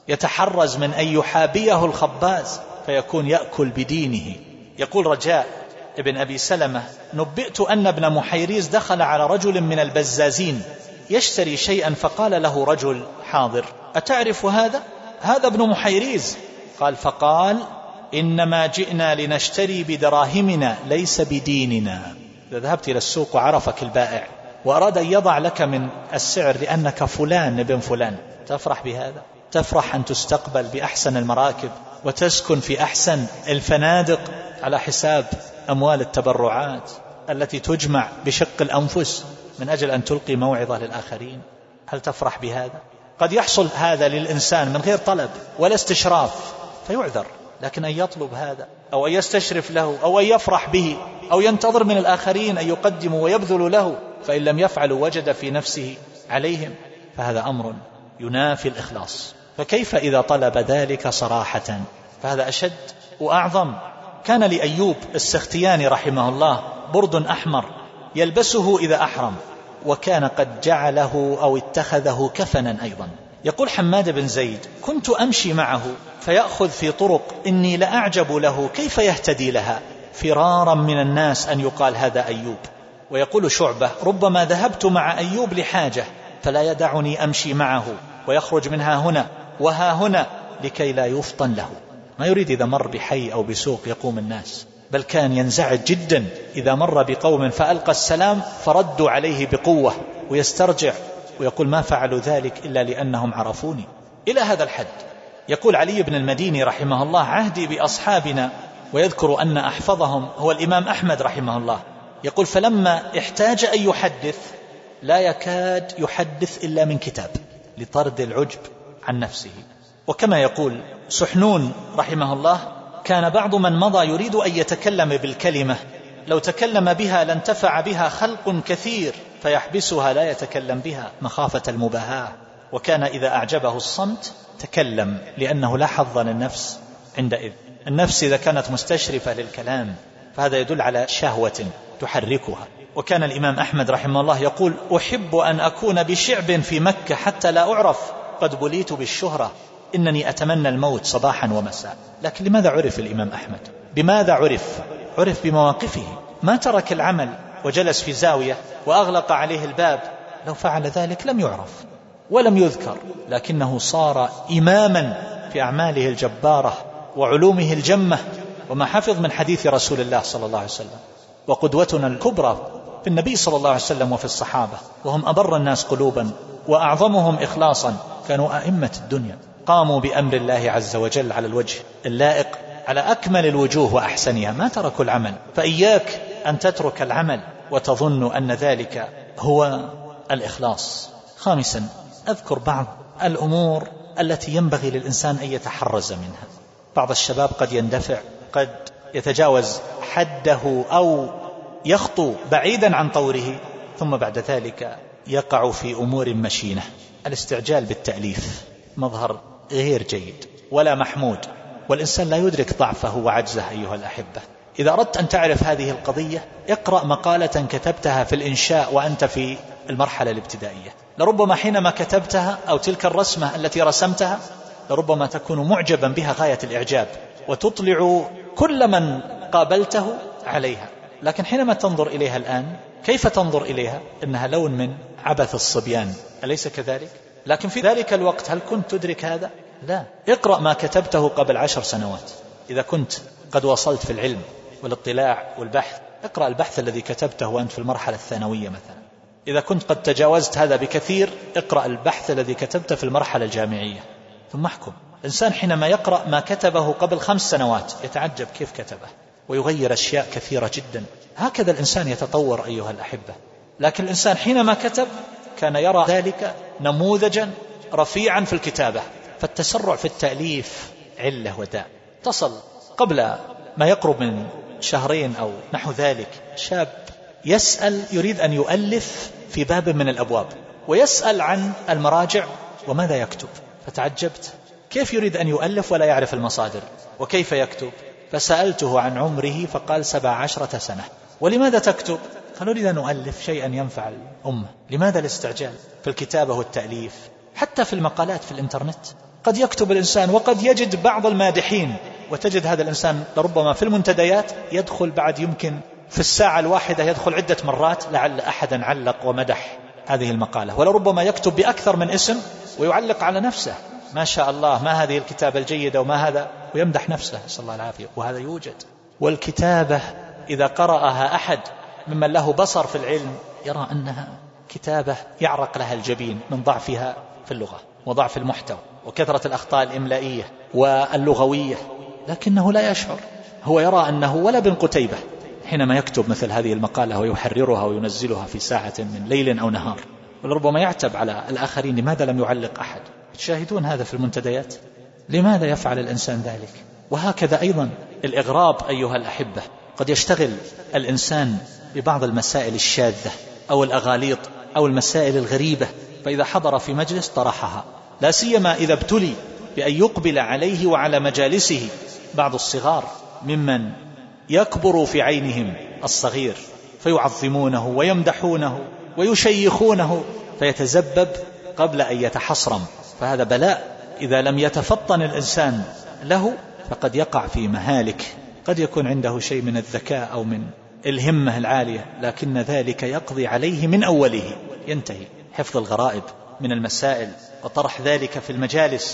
H: يتحرز من أن يحابيه الخباز فيكون يأكل بدينه. يقول رجاء ابن أبي سلمة: نبئت أن ابن محيريز دخل على رجل من البزازين يشتري شيئا، فقال له رجل حاضر: أتعرف هذا؟ هذا ابن محيريز. فقال: إنما جئنا لنشتري بدراهمنا ليس بديننا. إذا ذهبت إلى السوق وعرفك البائع وأراد أن يضع لك من السعر لأنك فلان ابن فلان، تفرح بهذا؟ تفرح أن تستقبل بأحسن المراكب وتسكن في أحسن الفنادق على حساب أموال التبرعات التي تجمع بشق الأنفس من أجل أن تلقي موعظة للآخرين؟ هل تفرح بهذا؟ قد يحصل هذا للإنسان من غير طلب ولا استشراف فيعذر، لكن أن يطلب هذا أو أن يستشرف له أو أن يفرح به أو ينتظر من الآخرين أن يقدموا ويبذلوا له، فإن لم يفعلوا وجد في نفسه عليهم، فهذا أمر ينافي الإخلاص. فكيف إذا طلب ذلك صراحة؟ فهذا أشد وأعظم. كان لأيوب السختياني رحمه الله برد أحمر يلبسه إذا أحرم، وكان قد جعله أو اتخذه كفنا أيضا. يقول حماد بن زيد: كنت أمشي معه فيأخذ في طرق إني لأعجب له كيف يهتدي لها، فرارا من الناس أن يقال هذا أيوب. ويقول شعبة: ربما ذهبت مع أيوب لحاجة فلا يدعني أمشي معه، ويخرج منها هنا وها هنا لكي لا يفطن له. ما يريد إذا مر بحي أو بسوق يقوم الناس، بل كان ينزعج جدا إذا مر بقوم فألقى السلام فردوا عليه بقوة، ويسترجع ويقول ما فعلوا ذلك إلا لأنهم عرفوني. إلى هذا الحد. يقول علي بن المديني رحمه الله: عهدي بأصحابنا، ويذكر أن أحفظهم هو الإمام أحمد رحمه الله، يقول: فلما احتاج أن يحدث لا يكاد يحدث إلا من كتاب، لطرد العجب عن نفسه. وكما يقول سحنون رحمه الله: كان بعض من مضى يريد أن يتكلم بالكلمة، لو تكلم بها لانتفع بها خلق كثير، فيحبسها لا يتكلم بها مخافة المباهاة. وكان إذا أعجبه الصمت تكلم، لأنه لا حظ للنفس عندئذ. النفس إذا كانت مستشرفة للكلام فهذا يدل على شهوة تحركها. وكان الإمام أحمد رحمه الله يقول: أحب أن أكون بشعب في مكة حتى لا أعرف، قد بليت بالشهرة، إنني أتمنى الموت صباحا ومساء. لكن لماذا عرف الإمام أحمد؟ بماذا عرف؟ عرف بمواقفه. ما ترك العمل وجلس في زاوية وأغلق عليه الباب، لو فعل ذلك لم يعرف ولم يذكر، لكنه صار إماما في أعماله الجبارة وعلومه الجمة، وما حفظ من حديث رسول الله صلى الله عليه وسلم. وقدوتنا الكبرى في النبي صلى الله عليه وسلم وفي الصحابة، وهم أبر الناس قلوبا وأعظمهم إخلاصا، كانوا أئمة الدنيا، قاموا بأمر الله عز وجل على الوجه اللائق، على أكمل الوجوه وأحسنها، ما تركوا العمل. فإياك أن تترك العمل وتظن أن ذلك هو الإخلاص. خامسا، أذكر بعض الأمور التي ينبغي للإنسان أن يتحرز منها. بعض الشباب قد يندفع، قد يتجاوز حده أو يخطو بعيدا عن طوره، ثم بعد ذلك يقع في أمور مشينة. الاستعجال بالتأليف مظهر غير جيد ولا محمود، والإنسان لا يدرك ضعفه وعجزه. أيها الأحبة، إذا أردت أن تعرف هذه القضية اقرأ مقالة كتبتها في الإنشاء وأنت في المرحلة الابتدائية. لربما حينما كتبتها أو تلك الرسمة التي رسمتها لربما تكون معجبا بها غاية الإعجاب، وتطلع كل من قابلته عليها. لكن حينما تنظر إليها الآن، كيف تنظر إليها؟ إنها لون من عبث الصبيان، أليس كذلك؟ لكن في ذلك الوقت هل كنت تدرك هذا؟ لا. اقرأ ما كتبته قبل 10 سنوات إذا كنت قد وصلت في العلم والاطلاع والبحث. اقرأ البحث الذي كتبته وأنت في المرحلة الثانوية مثلا. إذا كنت قد تجاوزت هذا بكثير اقرأ البحث الذي كتبته في المرحلة الجامعية، ثم احكم. الإنسان حينما يقرأ ما كتبه قبل 5 سنوات يتعجب كيف كتبه، ويغير أشياء كثيرة جدا. هكذا الإنسان يتطور أيها الأحبة. لكن الإنسان حينما كتب كان يرى ذلك نموذجا رفيعا في الكتابة. فالتسرع في التأليف علة وداء. تصل قبل ما يقرب من 2 أو نحو ذلك شاب يسأل، يريد أن يؤلف في باب من الأبواب، ويسأل عن المراجع وماذا يكتب. فتعجبت، كيف يريد أن يؤلف ولا يعرف المصادر، وكيف يكتب؟ فسألته عن عمره فقال 17 سنة. ولماذا تكتب؟ قال أريد أن أؤلف شيئا ينفع الأمة. لماذا الاستعجال في الكتابة والتأليف؟ حتى في المقالات في الإنترنت قد يكتب الإنسان وقد يجد بعض المادحين، وتجد هذا الإنسان لربما في المنتديات يدخل بعد يمكن في الساعة الواحدة يدخل عدة مرات لعل أحدا علق ومدح هذه المقالة، ولربما يكتب بأكثر من اسم ويعلق على نفسه، ما شاء الله ما هذه الكتابة الجيدة وما هذا، ويمدح نفسه صلى الله العافية. وهذا يوجد. والكتابة إذا قرأها أحد ممن له بصر في العلم يرى أنها كتابة يعرق لها الجبين من ضعفها في اللغة وضعف المحتوى وكثرة الأخطاء الإملائية واللغوية، لكنه لا يشعر. هو يرى أنه ولا بن قتيبة حينما يكتب مثل هذه المقالة ويحررها وينزلها في ساعة من ليل أو نهار، ولربما يعتب على الآخرين لماذا لم يعلق أحد. تشاهدون هذا في المنتديات. لماذا يفعل الإنسان ذلك؟ وهكذا أيضا الإغراب أيها الأحبة. قد يشتغل الإنسان ببعض المسائل الشاذة أو الأغاليط أو المسائل الغريبة، فإذا حضر في مجلس طرحها، لا سيما إذا ابتلي بأن يقبل عليه وعلى مجالسه بعض الصغار ممن يكبر في عينهم الصغير فيعظمونه ويمدحونه ويشيخونه فيتزبب قبل أن يتحصرم. فهذا بلاء إذا لم يتفطن الإنسان له فقد يقع في مهالك. قد يكون عنده شيء من الذكاء أو من الهمة العالية، لكن ذلك يقضي عليه من أوله. ينتهي حفظ الغرائب من المسائل وطرح ذلك في المجالس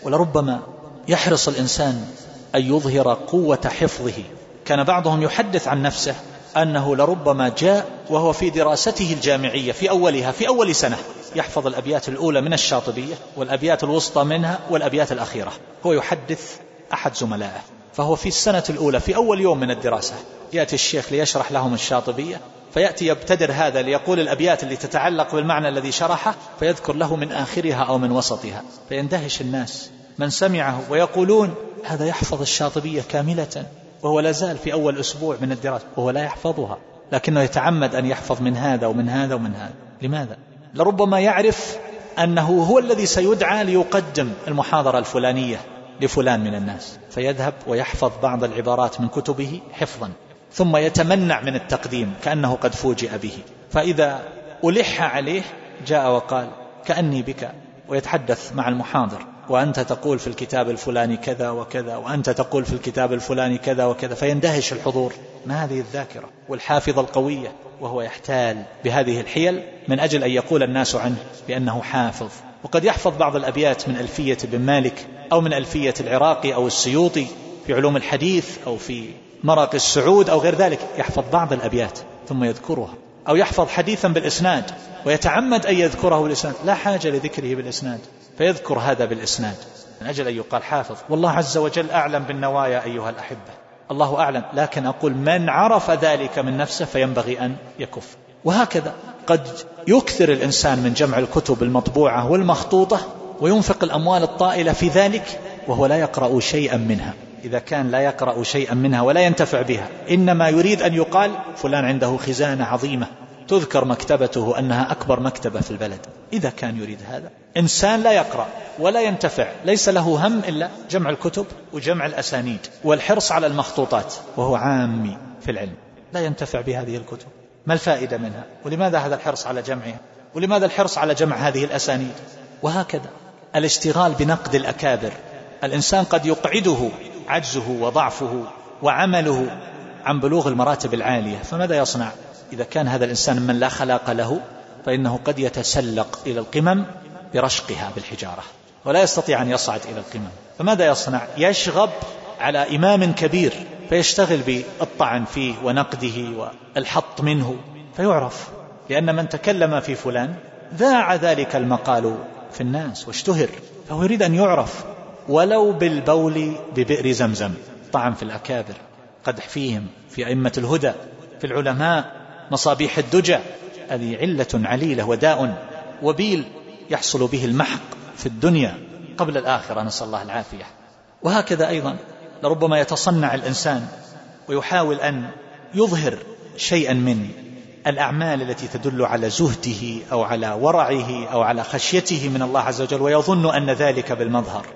H: ولربما يحرص الإنسان أن يظهر قوة حفظه. كان بعضهم يحدث عن نفسه أنه لربما جاء وهو في دراسته الجامعية في أولها في أول سنة يحفظ الأبيات الأولى من الشاطبية والأبيات الوسطى منها والأبيات الأخيرة. هو يحدث أحد زملائه، فهو في السنة الأولى في أول يوم من الدراسة يأتي الشيخ ليشرح لهم الشاطبية، فيأتي يبتدر هذا ليقول الأبيات اللي تتعلق بالمعنى الذي شرحه، فيذكر له من آخرها أو من وسطها، فيندهش الناس من سمعه ويقولون هذا يحفظ الشاطبية كاملة وهو لا زال في أول أسبوع من الدراسة وهو لا يحفظها، لكنه يتعمد أن يحفظ من هذا ومن هذا ومن هذا. لماذا؟ لربما يعرف أنه هو الذي سيدعى ليقدم المحاضرة الفلانية لفلان من الناس، فيذهب ويحفظ بعض العبارات من كتبه حفظا، ثم يتمنع من التقديم كأنه قد فوجئ به، فإذا ألح عليه جاء وقال كأني بك، ويتحدث مع المحاضر وأنت تقول في الكتاب الفلاني كذا وكذا وأنت تقول في الكتاب الفلاني كذا وكذا، فيندهش الحضور. ما هذه الذاكرة والحافظة القوية؟ وهو يحتال بهذه الحيل من أجل أن يقول الناس عنه بأنه حافظ. وقد يحفظ بعض الأبيات من ألفية بن مالك أو من ألفية العراقي أو السيوطي في علوم الحديث أو في مرق السعود أو غير ذلك، يحفظ بعض الأبيات ثم يذكرها، أو يحفظ حديثا بالإسناد ويتعمد أن يذكره بالإسناد، لا حاجة لذكره بالإسناد، فيذكر هذا بالإسناد من أجل أن يقال حافظ. والله عز وجل أعلم بالنوايا أيها الأحبة، الله أعلم، لكن أقول من عرف ذلك من نفسه فينبغي أن يكف. وهكذا قد يكثر الإنسان من جمع الكتب المطبوعة والمخطوطة وينفق الأموال الطائلة في ذلك وهو لا يقرأ شيئا منها. إذا كان لا يقرأ شيئا منها ولا ينتفع بها، إنما يريد أن يقال فلان عنده خزانة عظيمة تذكر مكتبته أنها أكبر مكتبة في البلد. إذا كان يريد هذا، إنسان لا يقرأ ولا ينتفع، ليس له هم إلا جمع الكتب وجمع الأسانيد والحرص على المخطوطات، وهو عامي في العلم لا ينتفع بهذه الكتب، ما الفائدة منها؟ ولماذا هذا الحرص على جمعها؟ ولماذا الحرص على جمع هذه الأسانيد؟ وهكذا الاشتغال بنقد الأكابر. الإنسان قد يقعده عجزه وضعفه وعمله عن بلوغ المراتب العالية، فماذا يصنع؟ إذا كان هذا الإنسان من لا خلاق له فإنه قد يتسلق إلى القمم برشقها بالحجارة ولا يستطيع أن يصعد إلى القمم، فماذا يصنع؟ يشغب على إمام كبير فيشتغل بالطعن فيه ونقده والحط منه فيعرف، لأن من تكلم في فلان ذاع ذلك المقال في الناس واشتهر، فهو يريد أن يعرف ولو بالبول ببئر زمزم. طعن في الأكابر، قدح فيهم، في أئمة الهدى، في العلماء، مصابيح الدجى، هذه علة عليلة وداء وبيل يحصل به المحق في الدنيا قبل الآخرة، نسأل الله العافية. وهكذا أيضا لربما يتصنع الإنسان ويحاول أن يظهر شيئا من الأعمال التي تدل على زهده أو على ورعه أو على خشيته من الله عز وجل، ويظن أن ذلك بالمظهر.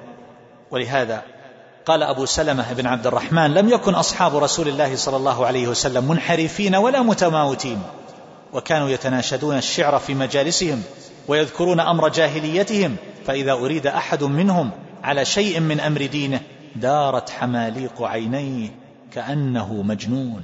H: ولهذا قال أبو سلمة بن عبد الرحمن: لم يكن أصحاب رسول الله صلى الله عليه وسلم منحرفين ولا متماوتين، وكانوا يتناشدون الشعر في مجالسهم ويذكرون أمر جاهليتهم، فإذا أريد أحد منهم على شيء من أمر دينه دارت حماليق عينيه كأنه مجنون.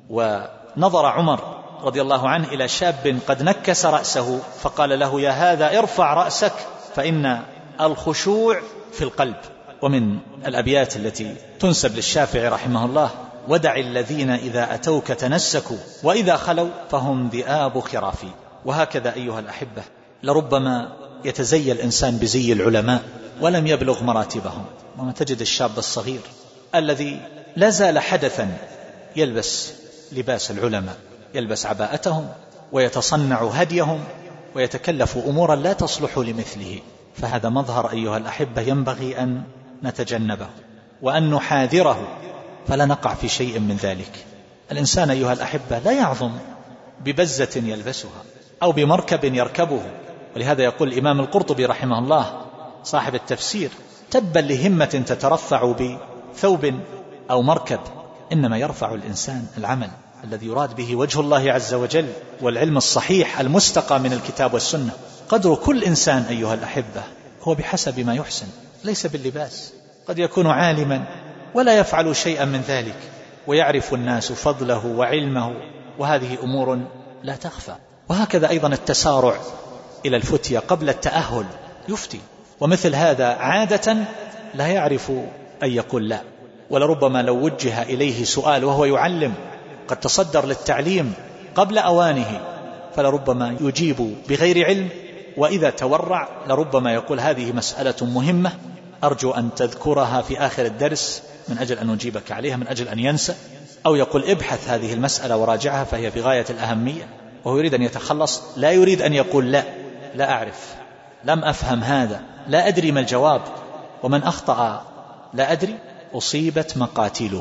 H: ونظر عمر رضي الله عنه إلى شاب قد نكس رأسه فقال له: يا هذا ارفع رأسك فإن الخشوع في القلب. ومن الأبيات التي تنسب للشافعي رحمه الله: ودع الذين إذا أتوك تنسكوا وإذا خلوا فهم ذئاب خرافي. وهكذا أيها الأحبة لربما يتزي الإنسان بزي العلماء ولم يبلغ مراتبهم، وما تجد الشاب الصغير الذي لا زال حدثا يلبس لباس العلماء، يلبس عباءتهم ويتصنع هديهم ويتكلف أمورا لا تصلح لمثله. فهذا مظهر أيها الأحبة ينبغي أن نتجنبه وأن نحاذره فلا نقع في شيء من ذلك. الإنسان أيها الأحبة لا يعظم ببزة يلبسها أو بمركب يركبه. ولهذا يقول الإمام القرطبي رحمه الله صاحب التفسير: تبا لهمة تترفع بثوب أو مركب، إنما يرفع الإنسان العمل الذي يراد به وجه الله عز وجل والعلم الصحيح المستقى من الكتاب والسنة. قدر كل إنسان أيها الأحبة هو بحسب ما يحسن، ليس باللباس. قد يكون عالما ولا يفعل شيئا من ذلك ويعرف الناس فضله وعلمه، وهذه أمور لا تخفى. وهكذا أيضا التسارع إلى الفتية قبل التأهل يفتي، ومثل هذا عادة لا يعرف أن يقول لا. ولربما لو وجه إليه سؤال وهو يعلم قد تصدر للتعليم قبل أوانه فلربما يجيب بغير علم، وإذا تورع لربما يقول هذه مسألة مهمة أرجو أن تذكرها في آخر الدرس من أجل أن أجيبك عليها، من أجل أن ينسى، أو يقول ابحث هذه المسألة وراجعها فهي في غاية الأهمية، وهو يريد أن يتخلص، لا يريد أن يقول لا أعرف، لم أفهم هذا، لا أدري ما الجواب. ومن أخطأ لا أدري أصيبت مقاتله.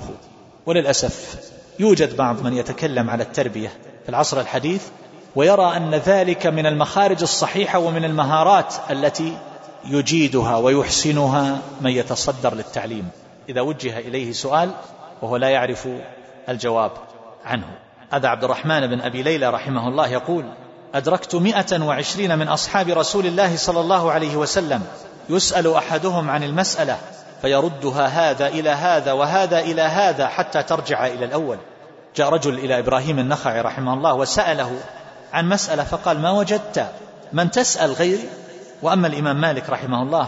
H: وللأسف يوجد بعض من يتكلم على التربية في العصر الحديث ويرى أن ذلك من المخارج الصحيحة ومن المهارات التي يجيدها ويحسنها من يتصدر للتعليم إذا وجه إليه سؤال وهو لا يعرف الجواب عنه. هذا عبد الرحمن بن أبي ليلى رحمه الله يقول: أدركت 120 من أصحاب رسول الله صلى الله عليه وسلم يسأل أحدهم عن المسألة فيردها هذا إلى هذا وهذا إلى هذا حتى ترجع إلى الأول. جاء رجل إلى إبراهيم النخعي رحمه الله وسأله عن مسألة فقال: ما وجدت من تسأل غيري؟ وأما الإمام مالك رحمه الله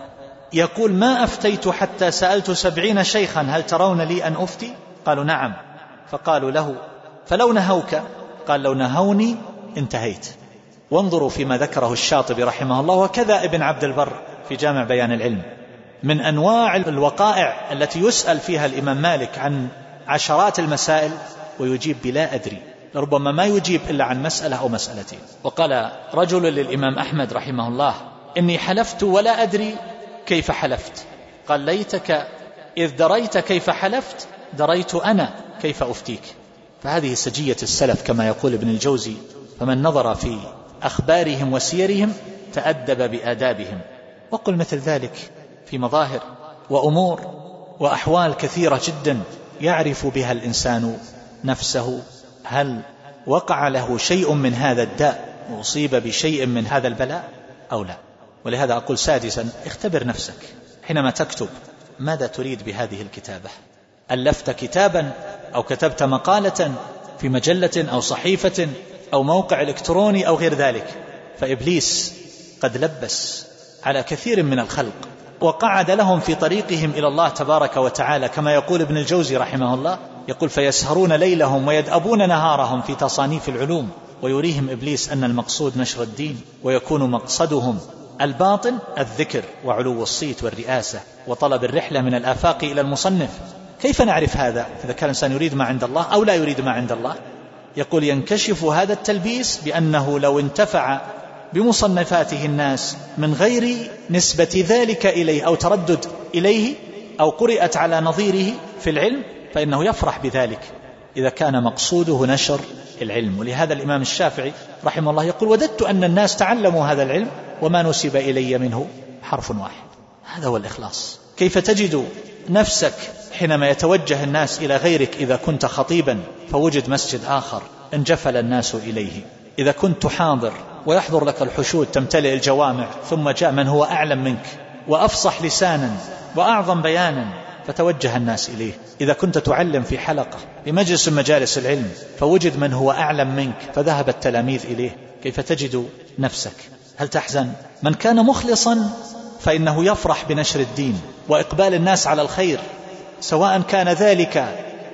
H: فيقول: ما أفتيت حتى سألت 70 شيخا هل ترون لي أن أفتي؟ قالوا: نعم. فقالوا له: فلو نهوك؟ قال: لو نهوني انتهيت. وانظروا فيما ذكره الشاطبي رحمه الله وكذا ابن عبد البر في جامع بيان العلم من أنواع الوقائع التي يسأل فيها الإمام مالك عن عشرات المسائل ويجيب بلا أدري، لربما ما يجيب إلا عن مسألة أو مسألتين. وقال رجل للإمام أحمد رحمه الله: إني حلفت ولا أدري كيف حلفت. قال: ليتك إذ دريت كيف حلفت دريت أنا كيف أفتيك. فهذه سجية السلف كما يقول ابن الجوزي: فمن نظر في أخبارهم وسيرهم تأدب بآدابهم. وقل مثل ذلك في مظاهر وأمور وأحوال كثيرة جدا يعرف بها الإنسان نفسه، هل وقع له شيء من هذا الداء وأصيب بشيء من هذا البلاء أو لا. ولهذا أقول سادسا: اختبر نفسك حينما تكتب ماذا تريد بهذه الكتابة. ألفت كتابا أو كتبت مقالة في مجلة أو صحيفة أو موقع إلكتروني أو غير ذلك، فإبليس قد لبس على كثير من الخلق وقعد لهم في طريقهم إلى الله تبارك وتعالى، كما يقول ابن الجوزي رحمه الله، يقول: فيسهرون ليلهم ويدأبون نهارهم في تصانيف العلوم. ويريهم إبليس أن المقصود نشر الدين، ويكون مقصدهم الباطن الذكر وعلو الصيت والرئاسة وطلب الرحلة من الآفاق إلى المصنف. كيف نعرف هذا إذا كان الإنسان يريد ما عند الله أو لا يريد ما عند الله؟ يقول: ينكشف هذا التلبيس بأنه لو انتفع بمصنفاته الناس من غير نسبة ذلك إليه أو تردد إليه أو قرأت على نظيره في العلم فإنه يفرح بذلك إذا كان مقصوده نشر العلم. ولهذا الإمام الشافعي رحمه الله يقول: وددت أن الناس تعلموا هذا العلم وما نسب إلي منه حرف واحد. هذا هو الإخلاص. كيف تجد نفسك حينما يتوجه الناس إلى غيرك؟ إذا كنت خطيبا فوجد مسجد آخر انجفل الناس إليه، إذا كنت حاضر ويحضر لك الحشود تمتلئ الجوامع ثم جاء من هو أعلم منك وأفصح لسانا وأعظم بيانا فتوجه الناس إليه، إذا كنت تعلم في حلقة بمجلس مجالس العلم فوجد من هو أعلم منك فذهب التلاميذ إليه، كيف تجد نفسك؟ هل تحزن؟ من كان مخلصا فإنه يفرح بنشر الدين وإقبال الناس على الخير، سواء كان ذلك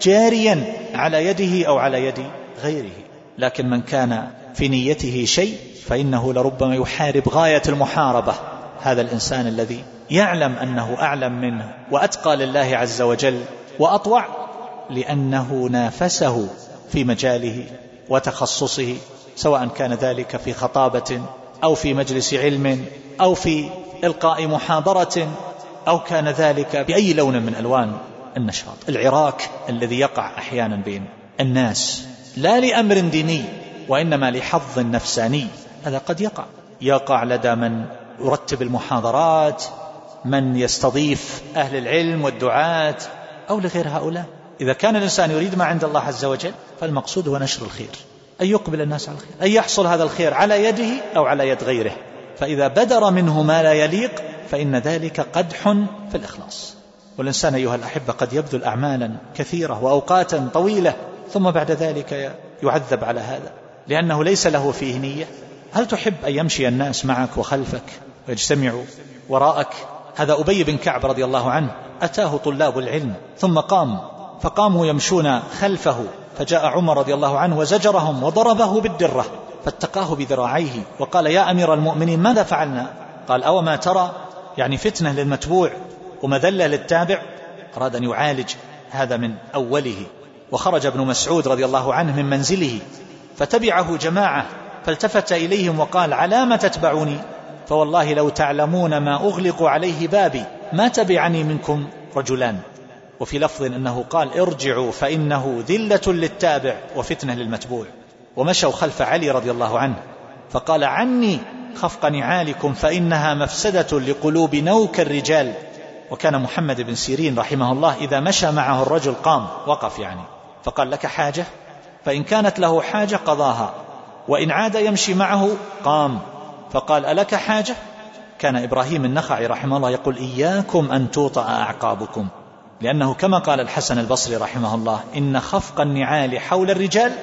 H: جاريا على يده أو على يد غيره. لكن من كان في نيته شيء فإنه لربما يحارب غاية المحاربة هذا الإنسان الذي يعلم أنه أعلم منه وأتقى لله عز وجل وأطوع، لأنه نافسه في مجاله وتخصصه، سواء كان ذلك في خطابة أو في مجلس علم أو في إلقاء محاضرة أو كان ذلك بأي لون من ألوان النشاط. العراك الذي يقع أحيانا بين الناس لا لأمر ديني وإنما لحظ نفساني، هذا قد يقع لدى من يرتب المحاضرات، من يستضيف أهل العلم والدعاة أو لغير هؤلاء. إذا كان الإنسان يريد ما عند الله عز وجل فالمقصود هو نشر الخير، أن يقبل الناس على الخير، أن يحصل هذا الخير على يده أو على يد غيره. فإذا بدر منه ما لا يليق فإن ذلك قدح في الإخلاص. والإنسان أيها الأحبة قد يبذل أعمالا كثيرة وأوقاتا طويلة ثم بعد ذلك يعذب على هذا لأنه ليس له فيه نية. هل تحب أن يمشي الناس معك وخلفك ويجتمعوا وراءك هذا أبي بن كعب رضي الله عنه، أتاه طلاب العلم ثم قام، فقاموا يمشون خلفه، فجاء عمر رضي الله عنه وزجرهم وضربه بالدرة، فاتقاه بذراعيه وقال: يا أمير المؤمنين ماذا فعلنا؟ قال: أو ما ترى، يعني فتنة للمتبوع ومذلة للتابع. أراد أن يعالج هذا من أوله. وخرج ابن مسعود رضي الله عنه من منزله فتبعه جماعة، فالتفت إليهم وقال: على ما تتبعوني؟ فوالله لو تعلمون ما أغلق عليه بابي ما تبعني منكم رجلان. وفي لفظ أنه قال: ارجعوا فإنه ذلة للتابع وفتنة للمتبوع. ومشوا خلف علي رضي الله عنه، فقال: عني خفق نعالكم فإنها مفسدة لقلوب نوك الرجال. وكان محمد بن سيرين رحمه الله إذا مشى معه الرجل قام، وقف يعني، فقال: لك حاجة؟ فإن كانت له حاجة قضاها، وإن عاد يمشي معه قام، فقال: ألك حاجة؟ كان إبراهيم النخعي رحمه الله يقول: إياكم أن توطأ أعقابكم، لأنه كما قال الحسن البصري رحمه الله: إن خفق النعال حول الرجال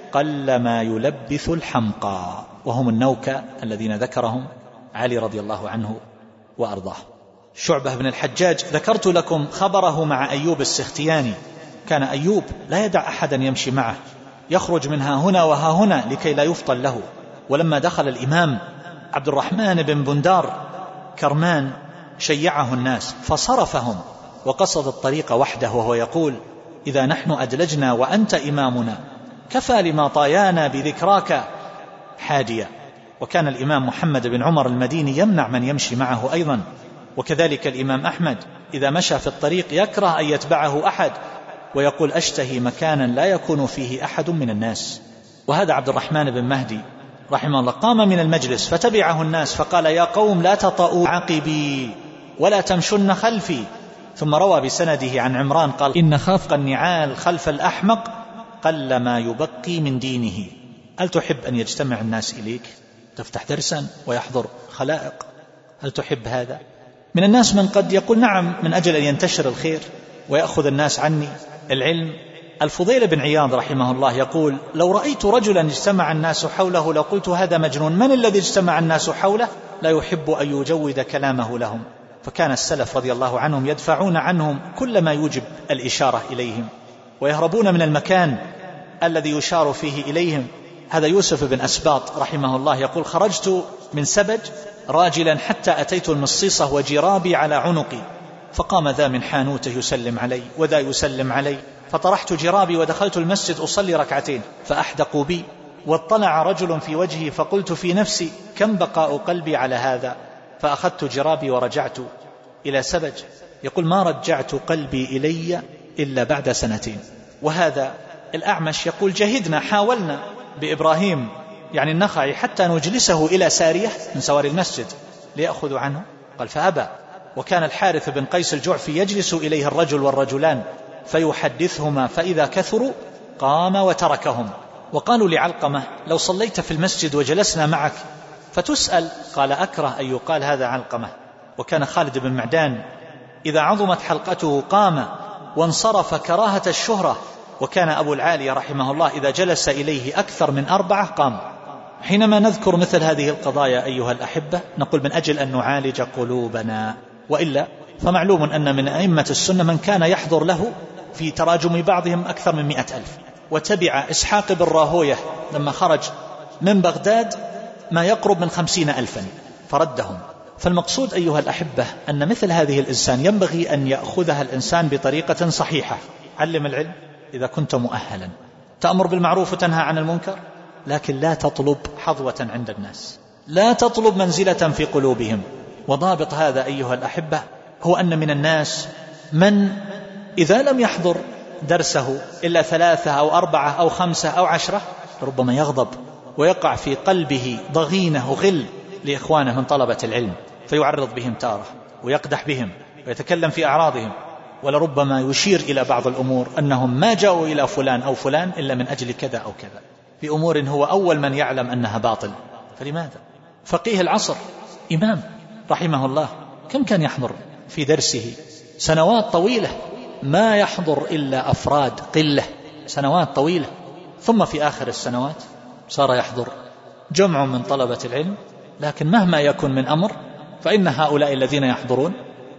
H: قل ما يلبث الحمقى. وهم النوكة الذين ذكرهم علي رضي الله عنه وأرضاه. شعبة بن الحجاج ذكرت لكم خبره مع أيوب السختياني. كان أيوب لا يدع أحدا يمشي معه، يخرج منها هنا وها هنا لكي لا يفطن له. ولما دخل الإمام عبد الرحمن بن بندار كرمان شيعه الناس فصرفهم وقصد الطريق وحده، وهو يقول: إذا نحن أدلجنا وأنت إمامنا كفى لما طايانا بذكراك حاديا. وكان الإمام محمد بن عمر المديني يمنع من يمشي معه أيضا، وكذلك الإمام أحمد إذا مشى في الطريق يكره أن يتبعه أحد، ويقول: أشتهي مكانا لا يكون فيه أحد من الناس. وهذا عبد الرحمن بن مهدي رحمه الله قام من المجلس فتبعه الناس فقال: يا قوم لا تطؤوا عقبي ولا تمشن خلفي. ثم روى بسنده عن عمران قال: إن خفق النعال خلف الأحمق قل ما يبقي من دينه. هل تحب أن يجتمع الناس إليك تفتح درسا ويحضر خلائق؟ هل تحب هذا؟ من الناس من قد يقول: نعم، من أجل أن ينتشر الخير ويأخذ الناس عني العلم. الفضيل بن عياض رحمه الله يقول: لو رأيت رجلا اجتمع الناس حوله لقلت هذا مجنون. من الذي اجتمع الناس حوله؟ لا يحب أن يجود كلامه لهم. فكان السلف رضي الله عنهم يدفعون عنهم كل ما يوجب الإشارة إليهم، ويهربون من المكان الذي يشار فيه إليهم. هذا يوسف بن أسباط رحمه الله يقول: خرجت من سبج راجلا حتى أتيت المصيصة وجرابي على عنقي، فقام ذا من حانوته يسلم علي وذا يسلم علي، فطرحت جرابي ودخلت المسجد أصلي ركعتين فأحدقوا بي، واطلع رجل في وجهي فقلت في نفسي: كم بقاء قلبي على هذا؟ فأخذت جرابي ورجعت إلى سبج. يقول: ما رجعت قلبي إلي إلا بعد 2 سنين. وهذا الأعمش يقول: جهدنا حاولنا بإبراهيم يعني النخعي حتى نجلسه إلى سارية من سواري المسجد ليأخذ عنه، قال فأبى. وكان الحارث بن قيس الجعفي يجلس إليه الرجل والرجلان فيحدثهما، فإذا كثروا قام وتركهم. وقالوا لعلقمة: لو صليت في المسجد وجلسنا معك فتسأل، قال: أكره أن يقال هذا علقمة. وكان خالد بن معدان إذا عظمت حلقته قام وانصرف كراهة الشهرة. وكان أبو العالية رحمه الله إذا جلس إليه أكثر من 4 قام. حينما نذكر مثل هذه القضايا أيها الأحبة نقول من أجل أن نعالج قلوبنا، وإلا فمعلوم أن من أئمة السنة من كان يحضر له في تراجم بعضهم أكثر من 100,000. وتبع إسحاق بن راهويه لما خرج من بغداد ما يقرب من 50,000 فردهم. فالمقصود أيها الأحبة أن مثل هذه الإنسان ينبغي أن يأخذها الإنسان بطريقة صحيحة. علم العلم إذا كنت مؤهلا، تأمر بالمعروف وتنهى عن المنكر، لكن لا تطلب حظوة عند الناس، لا تطلب منزلة في قلوبهم. وضابط هذا أيها الأحبة هو أن من الناس من إذا لم يحضر درسه إلا 3 أو 4 أو 5 أو 10 ربما يغضب ويقع في قلبه ضغينة وغل لإخوانه من طلبة العلم، فيعرض بهم تارة ويقدح بهم ويتكلم في أعراضهم، ولربما يشير إلى بعض الأمور أنهم ما جاءوا إلى فلان أو فلان إلا من أجل كذا أو كذا، في أمور هو أول من يعلم أنها باطل. فلماذا؟ فقيه العصر إمام رحمه الله كم كان يحضر في درسه؟ سنوات طويلة ما يحضر إلا أفراد قلة، سنوات طويلة. ثم في آخر السنوات صار يحضر جمع من طلبة العلم، لكن مهما يكن من أمر فإن هؤلاء الذين يحضرون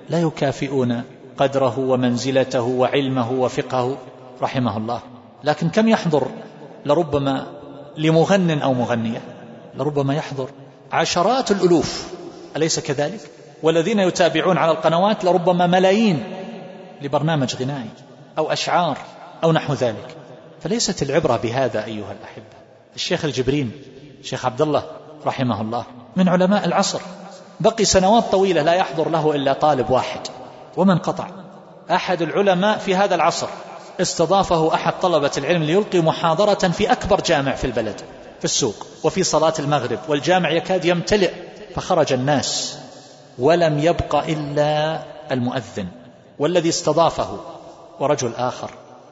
H: لا يكافئون قدره ومنزلته وعلمه وفقهه رحمه الله. لكن كم يحضر لربما لمغن أو مغنية، لربما يحضر عشرات الألوف، أليس كذلك؟ والذين يتابعون على القنوات لربما ملايين لبرنامج غنائي أو أشعار أو نحو ذلك. فليست العبرة بهذا أيها الأحبة. الشيخ الجبرين الشيخ عبد الله رحمه الله من علماء العصر، بقي سنوات طويلة لا يحضر له إلا طالب واحد ومن قطع. أحد العلماء في هذا العصر استضافه أحد طلبة العلم ليلقي محاضرة في أكبر جامع في البلد في السوق وفي صلاة المغرب، والجامع يكاد يمتلئ، فخرج الناس ولم يبق إلا المؤذن والذي استضافه ورجل آخر،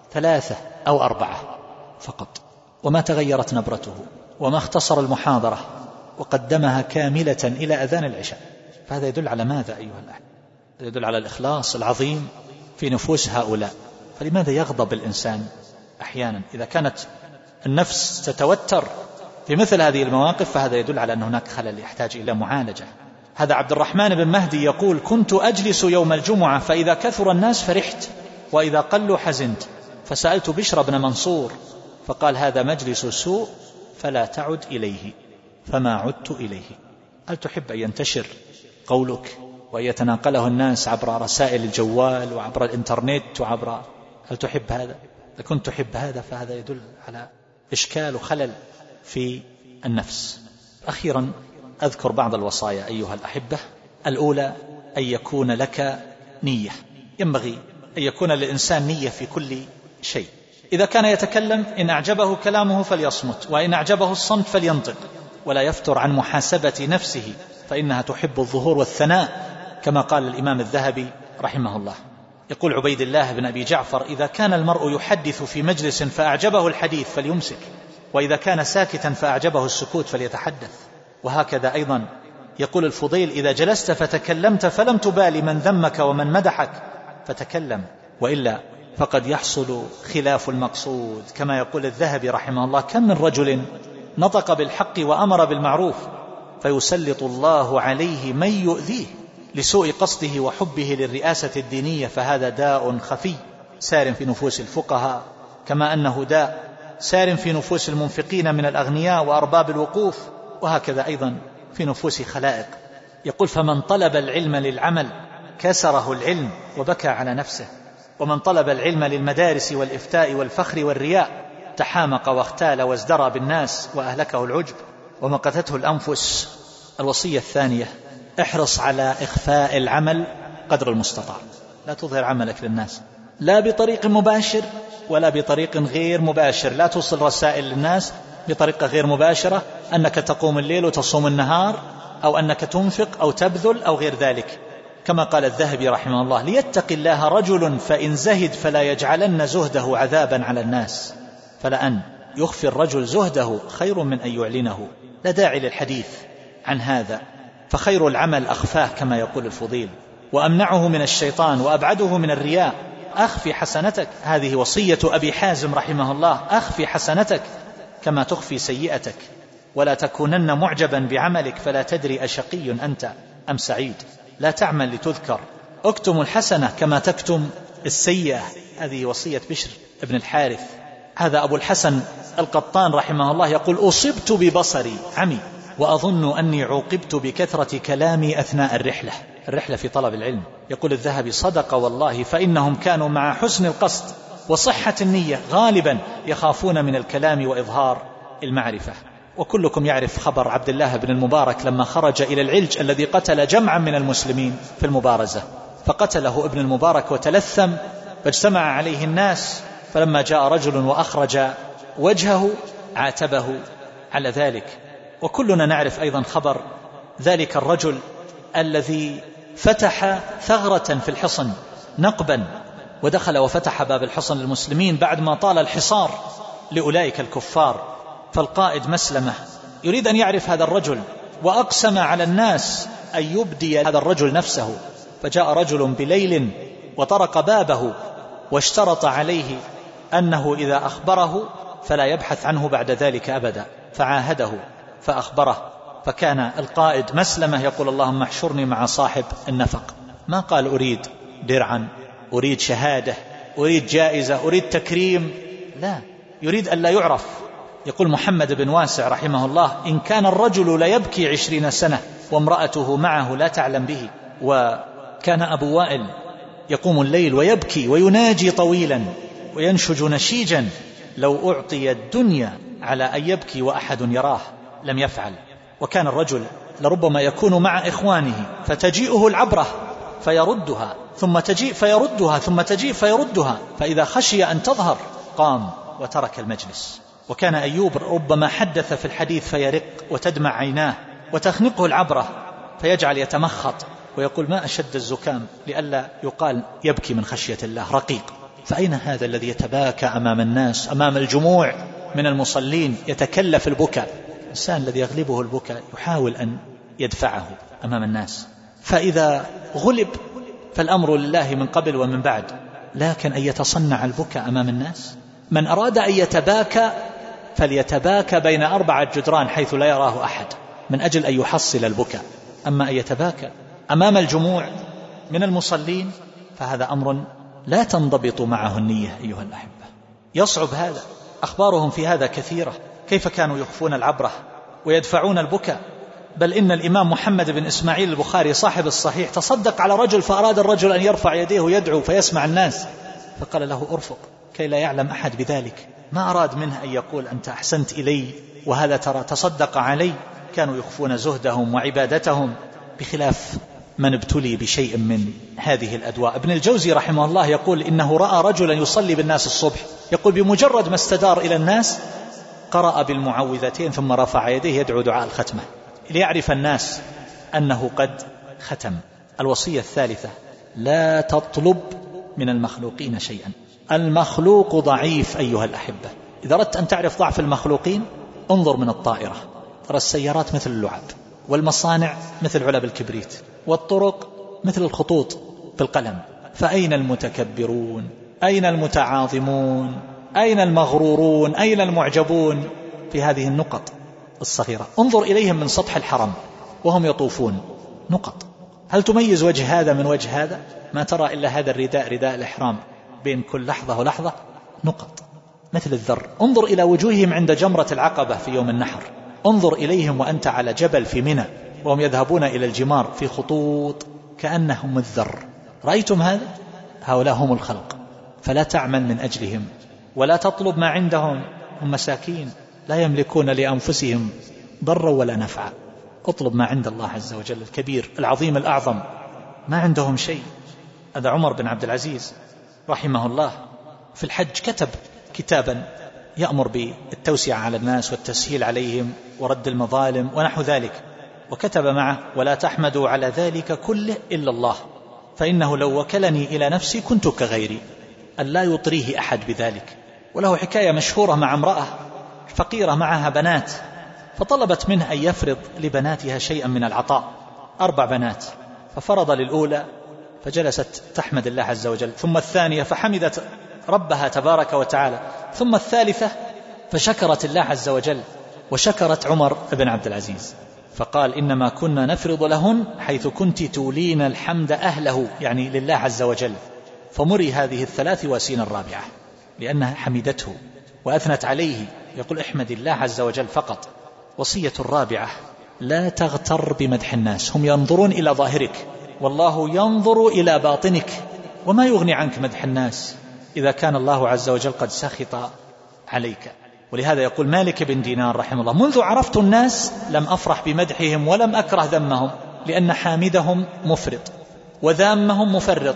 H: 3 أو 4 فقط، وما تغيرت نبرته وما اختصر المحاضرة وقدمها كاملة إلى أذان العشاء. فهذا يدل على ماذا أيها الأحبة؟ يدل على الإخلاص العظيم في نفوس هؤلاء. فلماذا يغضب الإنسان أحيانا إذا كانت النفس تتوتر في مثل هذه المواقف؟ فهذا يدل على أن هناك خلل يحتاج إلى معالجة. هذا عبد الرحمن بن مهدي يقول: كنت أجلس يوم الجمعة فإذا كثر الناس فرحت وإذا قلوا حزنت، فسألت بشر بن منصور فقال: هذا مجلس سوء فلا تعد إليه، فما عدت إليه. هل تحب أن ينتشر قولك وأن يتناقله الناس عبر رسائل الجوال وعبر الإنترنت هل تحب هذا؟ إذا كنت تحب هذا فهذا يدل على إشكال وخلل في النفس. أخيرا أذكر بعض الوصايا أيها الأحبة. الأولى أن يكون لك نية، ينبغي أن يكون للإنسان نية في كل شيء. إذا كان يتكلم إن أعجبه كلامه فليصمت، وإن أعجبه الصمت فلينطق، ولا يفتر عن محاسبة نفسه فإنها تحب الظهور والثناء، كما قال الإمام الذهبي رحمه الله. يقول عبيد الله بن أبي جعفر: إذا كان المرء يحدث في مجلس فأعجبه الحديث فليمسك، وإذا كان ساكتا فأعجبه السكوت فليتحدث. وهكذا أيضا يقول الفضيل: إذا جلست فتكلمت فلم تبالي من ذمك ومن مدحك فتكلم، وإلا فقد يحصل خلاف المقصود. كما يقول الذهبي رحمه الله: كم من رجل نطق بالحق وأمر بالمعروف فيسلط الله عليه من يؤذيه لسوء قصده وحبه للرئاسة الدينية، فهذا داء خفي سار في نفوس الفقهاء، كما أنه داء سار في نفوس المنفقين من الأغنياء وأرباب الوقوف، وهكذا أيضا في نفوس خلائق. يقول: فمن طلب العلم للعمل كسره العلم وبكى على نفسه، ومن طلب العلم للمدارس والإفتاء والفخر والرياء تحامق واختال وازدرى بالناس وأهلكه العجب ومقتته الأنفس. الوصية الثانية: احرص على إخفاء العمل قدر المستطاع، لا تظهر عملك للناس، لا بطريق مباشر ولا بطريق غير مباشر. لا توصل رسائل للناس بطريقة غير مباشرة أنك تقوم الليل وتصوم النهار، أو أنك تنفق أو تبذل أو غير ذلك. كما قال الذهبي رحمه الله: ليتق الله رجل فإن زهد فلا يجعلن زهده عذابا على الناس، فلأن يخفي الرجل زهده خير من أن يعلنه. لا داعي للحديث عن هذا، فخير العمل أخفاه كما يقول الفضيل، وأمنعه من الشيطان وأبعده من الرياء. أخفي حسنتك، هذه وصية أبي حازم رحمه الله: أخفي حسنتك كما تخفي سيئتك، ولا تكونن معجبا بعملك فلا تدري أشقي أنت أم سعيد. لا تعمل لتذكر، اكتم الحسنة كما تكتم السيئة. هذه وصية بشر ابن الحارث. هذا أبو الحسن القطان رحمه الله يقول: أصبت ببصري عمي وأظن أني عوقبت بكثرة كلامي أثناء الرحلة في طلب العلم. يقول الذهبي: صدق والله، فإنهم كانوا مع حسن القصد وصحة النية غالبا يخافون من الكلام وإظهار المعرفة. وكلكم يعرف خبر عبد الله بن المبارك لما خرج إلى العلج الذي قتل جمعا من المسلمين في المبارزة، فقتله ابن المبارك وتلثم، فاجتمع عليه الناس، فلما جاء رجل وأخرج وجهه عاتبه على ذلك. وكلنا نعرف أيضا خبر ذلك الرجل الذي فتح ثغرة في الحصن نقبا، ودخل وفتح باب الحصن للمسلمين بعد ما طال الحصار لأولئك الكفار. فالقائد مسلمة يريد أن يعرف هذا الرجل، وأقسم على الناس أن يبدي هذا الرجل نفسه، فجاء رجل بليل وطرق بابه واشترط عليه أنه إذا أخبره فلا يبحث عنه بعد ذلك أبدا، فعاهده فأخبره. فكان القائد مسلمة يقول: اللهم احشرني مع صاحب النفق. ما قال أريد درعا، أريد شهادة، أريد جائزة، أريد تكريم، لا، يريد أن لا يعرف. يقول محمد بن واسع رحمه الله: إن كان الرجل ليبكي 20 سنة وامرأته معه لا تعلم به. وكان أبو وائل يقوم الليل ويبكي ويناجي طويلا وينشج نشيجا: لو أعطي الدنيا على أن يبكي وأحد يراه لم يفعل. وكان الرجل لربما يكون مع إخوانه فتجيئه العبرة فيردها، ثم تجيء فيردها، ثم تجيء فيردها، فإذا خشي أن تظهر قام وترك المجلس. وكان أيوب ربما حدث في الحديث فيرق وتدمع عيناه وتخنقه العبرة فيجعل يتمخط ويقول: ما أشد الزكام، لئلا يقال يبكي من خشية الله، رقيق. فأين هذا الذي يتباكى أمام الناس، أمام الجموع من المصلين، يتكلف البكاء؟ الإنسان الذي يغلبه البكاء يحاول أن يدفعه أمام الناس. فإذا غلب فالأمر لله من قبل ومن بعد، لكن أن يتصنع البكاء أمام الناس. من أراد أن يتباكى فليتباكى بين 4 جدران حيث لا يراه أحد، من أجل أن يحصل البكاء. أما أن يتباكى أمام الجموع من المصلين فهذا أمر لا تنضبط معه النية أيها الأحبة. يصعب هذا. أخبارهم في هذا كثيرة، كيف كانوا يخفون العبرة ويدفعون البكاء. بل إن الإمام محمد بن إسماعيل البخاري صاحب الصحيح تصدق على رجل، فأراد الرجل أن يرفع يديه ويدعو فيسمع الناس، فقال له: أرفق كي لا يعلم أحد بذلك. ما أراد منه أن يقول: أنت أحسنت إلي وهذا ترى تصدق علي. كانوا يخفون زهدهم وعبادتهم، بخلاف من ابتلي بشيء من هذه الأدواء. ابن الجوزي رحمه الله يقول: إنه رأى رجلا يصلي بالناس الصبح، يقول: بمجرد ما استدار إلى الناس قرأ بالمعوذتين ثم رفع يديه يدعو دعاء الختمة ليعرف الناس أنه قد ختم. الوصية الثالثة: لا تطلب من المخلوقين شيئا. المخلوق ضعيف أيها الأحبة. إذا أردت أن تعرف ضعف المخلوقين انظر من الطائرة. ترى السيارات مثل اللعب، والمصانع مثل علب الكبريت، والطرق مثل الخطوط بالقلم. فأين المتكبرون؟ أين المتعاظمون؟ أين المغرورون؟ أين المعجبون في هذه النقط الصغيرة؟ انظر إليهم من سطح الحرم وهم يطوفون، نقط. هل تميز وجه هذا من وجه هذا؟ ما ترى إلا هذا الرداء، رداء الإحرام، بين كل لحظة ولحظة نقط مثل الذر. انظر إلى وجوههم عند جمرة العقبة في يوم النحر، انظر إليهم وأنت على جبل في منى وهم يذهبون إلى الجمار في خطوط كأنهم الذر. رأيتم هذا؟ هؤلاء هم الخلق. فلا تعمل من أجلهم ولا تطلب ما عندهم، هم مساكين لا يملكون لأنفسهم ضرا ولا نفعا. اطلب ما عند الله عز وجل الكبير العظيم الأعظم. ما عندهم شيء. هذا عمر بن عبد العزيز رحمه الله في الحج كتب كتابا يأمر بالتوسعة على الناس والتسهيل عليهم ورد المظالم ونحو ذلك، وكتب معه: ولا تحمدوا على ذلك كله إلا الله، فإنه لو وكلني إلى نفسي كنت كغيري، أن لا يطريه أحد بذلك. وله حكاية مشهورة مع امرأة فقيرة معها بنات، فطلبت منه أن يفرض لبناتها شيئا من العطاء، 4 بنات، ففرض للأولى فجلست تحمد الله عز وجل، ثم الثانية فحمدت ربها تبارك وتعالى، ثم الثالثة فشكرت الله عز وجل وشكرت عمر بن عبد العزيز، فقال: إنما كنا نفرض لهن حيث كنت تولين الحمد أهله، يعني لله عز وجل. فمري هذه ال3 واسين الرابعة لأنها حمدته وأثنت عليه. يقول: احمد الله عز وجل فقط. وصية الرابعة: لا تغتر بمدح الناس، هم ينظرون إلى ظاهرك والله ينظر إلى باطنك، وما يغني عنك مدح الناس إذا كان الله عز وجل قد سخط عليك. ولهذا يقول مالك بن دينار رحمه الله: منذ عرفت الناس لم أفرح بمدحهم ولم أكره ذمهم، لأن حامدهم مفرط وذامهم مفرط.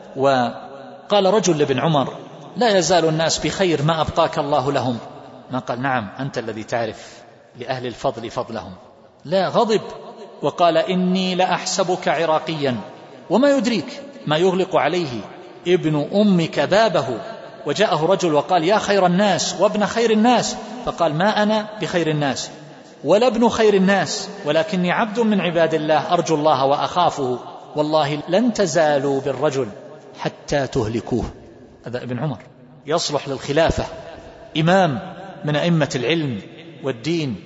H: وقال رجل لابن عمر: لا يزال الناس بخير ما أبقاك الله لهم. ما قال: نعم أنت الذي تعرف لأهل الفضل فضلهم. لا، غضب وقال: إني لأحسبك عراقيا، وما يدريك ما يغلق عليه ابن أمك بابه. وجاءه رجل وقال: يا خير الناس وابن خير الناس، فقال: ما أنا بخير الناس ولا ابن خير الناس، ولكني عبد من عباد الله أرجو الله وأخافه، والله لن تزالوا بالرجل حتى تهلكوه. هذا ابن عمر يصلح للخلافة، إمام من أئمة العلم والدين،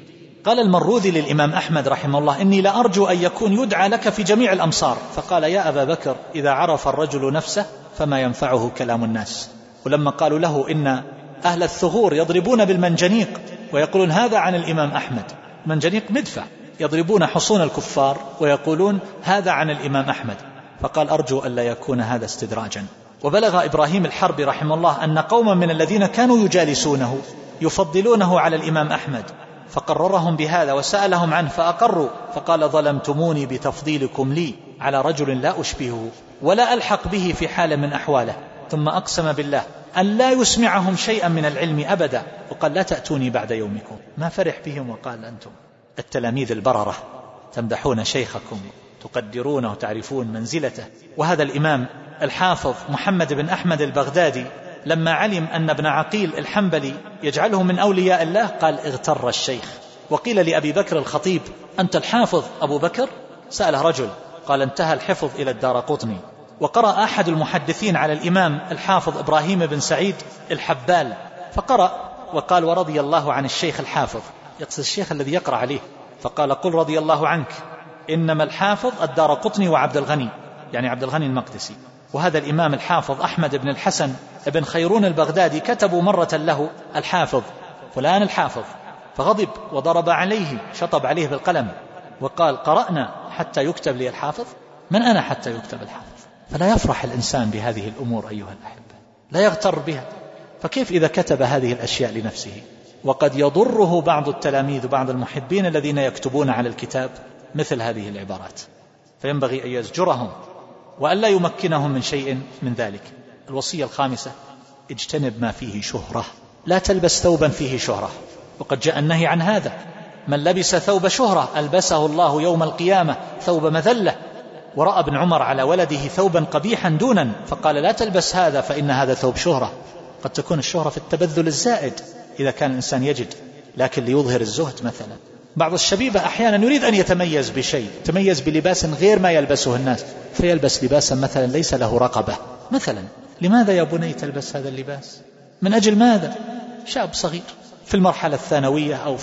H: قال المروذي للإمام أحمد رحمه الله: إني لأرجو أن يكون يدعى لك في جميع الأمصار. فقال: يا أبا بكر، إذا عرف الرجل نفسه فما ينفعه كلام الناس. ولما قالوا له إن أهل الثغور يضربون بالمنجنيق ويقولون هذا عن الإمام أحمد، منجنيق مدفع، يضربون حصون الكفار ويقولون هذا عن الإمام أحمد، فقال: أرجو أن لا يكون هذا استدراجا. وبلغ إبراهيم الحربي رحمه الله أن قوما من الذين كانوا يجالسونه يفضلونه على الإمام أحمد، فقررهم بهذا وسألهم عنه فأقروا، فقال: ظلمتموني بتفضيلكم لي على رجل لا أشبهه ولا ألحق به في حال من أحواله. ثم أقسم بالله أن لا يسمعهم شيئا من العلم أبدا، وقال: لا تأتوني بعد يومكم. ما فرح بهم وقال: أنتم التلاميذ البررة تمدحون شيخكم، تقدرونه وتعرفون منزلته. وهذا الإمام الحافظ محمد بن أحمد البغدادي لما علم أن ابن عقيل الحنبلي يجعله من أولياء الله قال: اغتر الشيخ. وقيل لأبي بكر الخطيب: أنت الحافظ أبو بكر؟ سأله رجل قال: انتهى الحفظ إلى الدارقطني. وقرأ أحد المحدثين على الإمام الحافظ إبراهيم بن سعيد الحبال فقرأ وقال: ورضي الله عن الشيخ الحافظ، يقصد الشيخ الذي يقرأ عليه، فقال: قل رضي الله عنك، إنما الحافظ الدارقطني وعبد الغني، يعني عبد الغني المقدسي. وهذا الإمام الحافظ أحمد بن الحسن بن خيرون البغدادي كتبوا مرة له: الحافظ فلان الحافظ، فغضب وضرب عليه، شطب عليه بالقلم وقال: قرأنا حتى يكتب لي الحافظ؟ من أنا حتى يكتب الحافظ؟ فلا يفرح الإنسان بهذه الأمور أيها الأحبة، لا يغتر بها. فكيف إذا كتب هذه الأشياء لنفسه؟ وقد يضره بعض التلاميذ وبعض المحبين الذين يكتبون على الكتاب مثل هذه العبارات، فينبغي أن يزجرهم وأن لا يمكنهم من شيء من ذلك. الوصية الخامسة: اجتنب ما فيه شهرة، لا تلبس ثوبا فيه شهرة، وقد جاء النهي عن هذا: من لبس ثوب شهرة ألبسه الله يوم القيامة ثوب مذلة. ورأى ابن عمر على ولده ثوبا قبيحا دونا فقال: لا تلبس هذا فإن هذا ثوب شهرة. قد تكون الشهرة في التبذل الزائد إذا كان الإنسان يجد، لكن ليظهر الزهد مثلا. بعض الشبيبة أحيانا يريد أن يتميز بشيء، يتميز بلباس غير ما يلبسه الناس، فيلبس لباسا مثلا ليس له رقبة مثلا. لماذا يا بني تلبس هذا اللباس؟ من أجل ماذا؟ شاب صغير في المرحلة الثانوية أو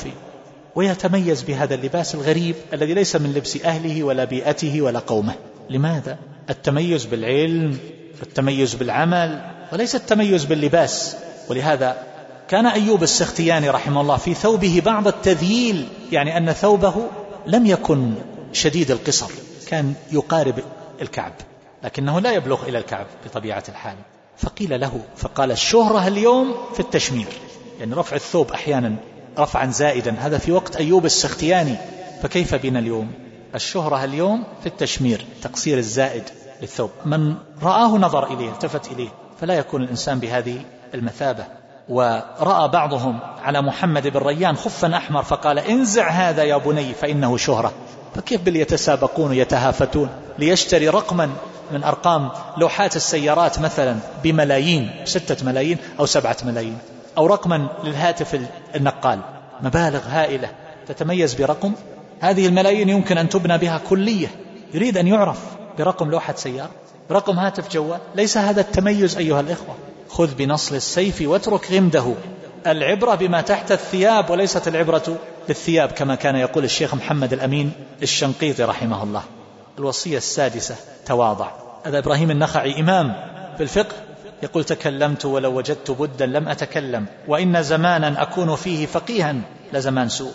H: ويتميز بهذا اللباس الغريب الذي ليس من لبس أهله ولا بيئته ولا قومه. لماذا؟ التميز بالعلم والتميز بالعمل وليس التميز باللباس. ولهذا كان أيوب السختياني رحمه الله في ثوبه بعض التذييل، يعني أن ثوبه لم يكن شديد القصر، كان يقارب الكعب لكنه لا يبلغ إلى الكعب بطبيعة الحال. فقيل له فقال: الشهرة اليوم في التشمير، يعني رفع الثوب أحيانا رفعا زائدا، هذا في وقت أيوب السختياني، فكيف بنا اليوم؟ الشهرة اليوم في التشمير، تقصير الزائد للثوب، من رآه نظر إليه التفت إليه، فلا يكون الإنسان بهذه المثابة. ورأى بعضهم على محمد بن ريان خفا أحمر فقال: انزع هذا يا بني فإنه شهرة. فكيف بل يتسابقون يتهافتون ليشتري رقما من أرقام لوحات السيارات مثلا بملايين، 6 ملايين أو 7 ملايين، أو رقما للهاتف النقال، مبالغ هائلة تتميز برقم. هذه الملايين يمكن أن تبنى بها كلية، يريد أن يعرف برقم لوحة سيارة، برقم هاتف جوال. ليس هذا التميز أيها الإخوة. خذ بنصل السيف واترك غمده، العبرة بما تحت الثياب وليست العبرة بالثياب، كما كان يقول الشيخ محمد الأمين الشنقيطي رحمه الله. الوصية السادسة: تواضع. هذا إبراهيم النخعي إمام في الفقه يقول: تكلمت ولو وجدت بدا لم أتكلم، وإن زمانا أكون فيه فقيها لزمان سوء.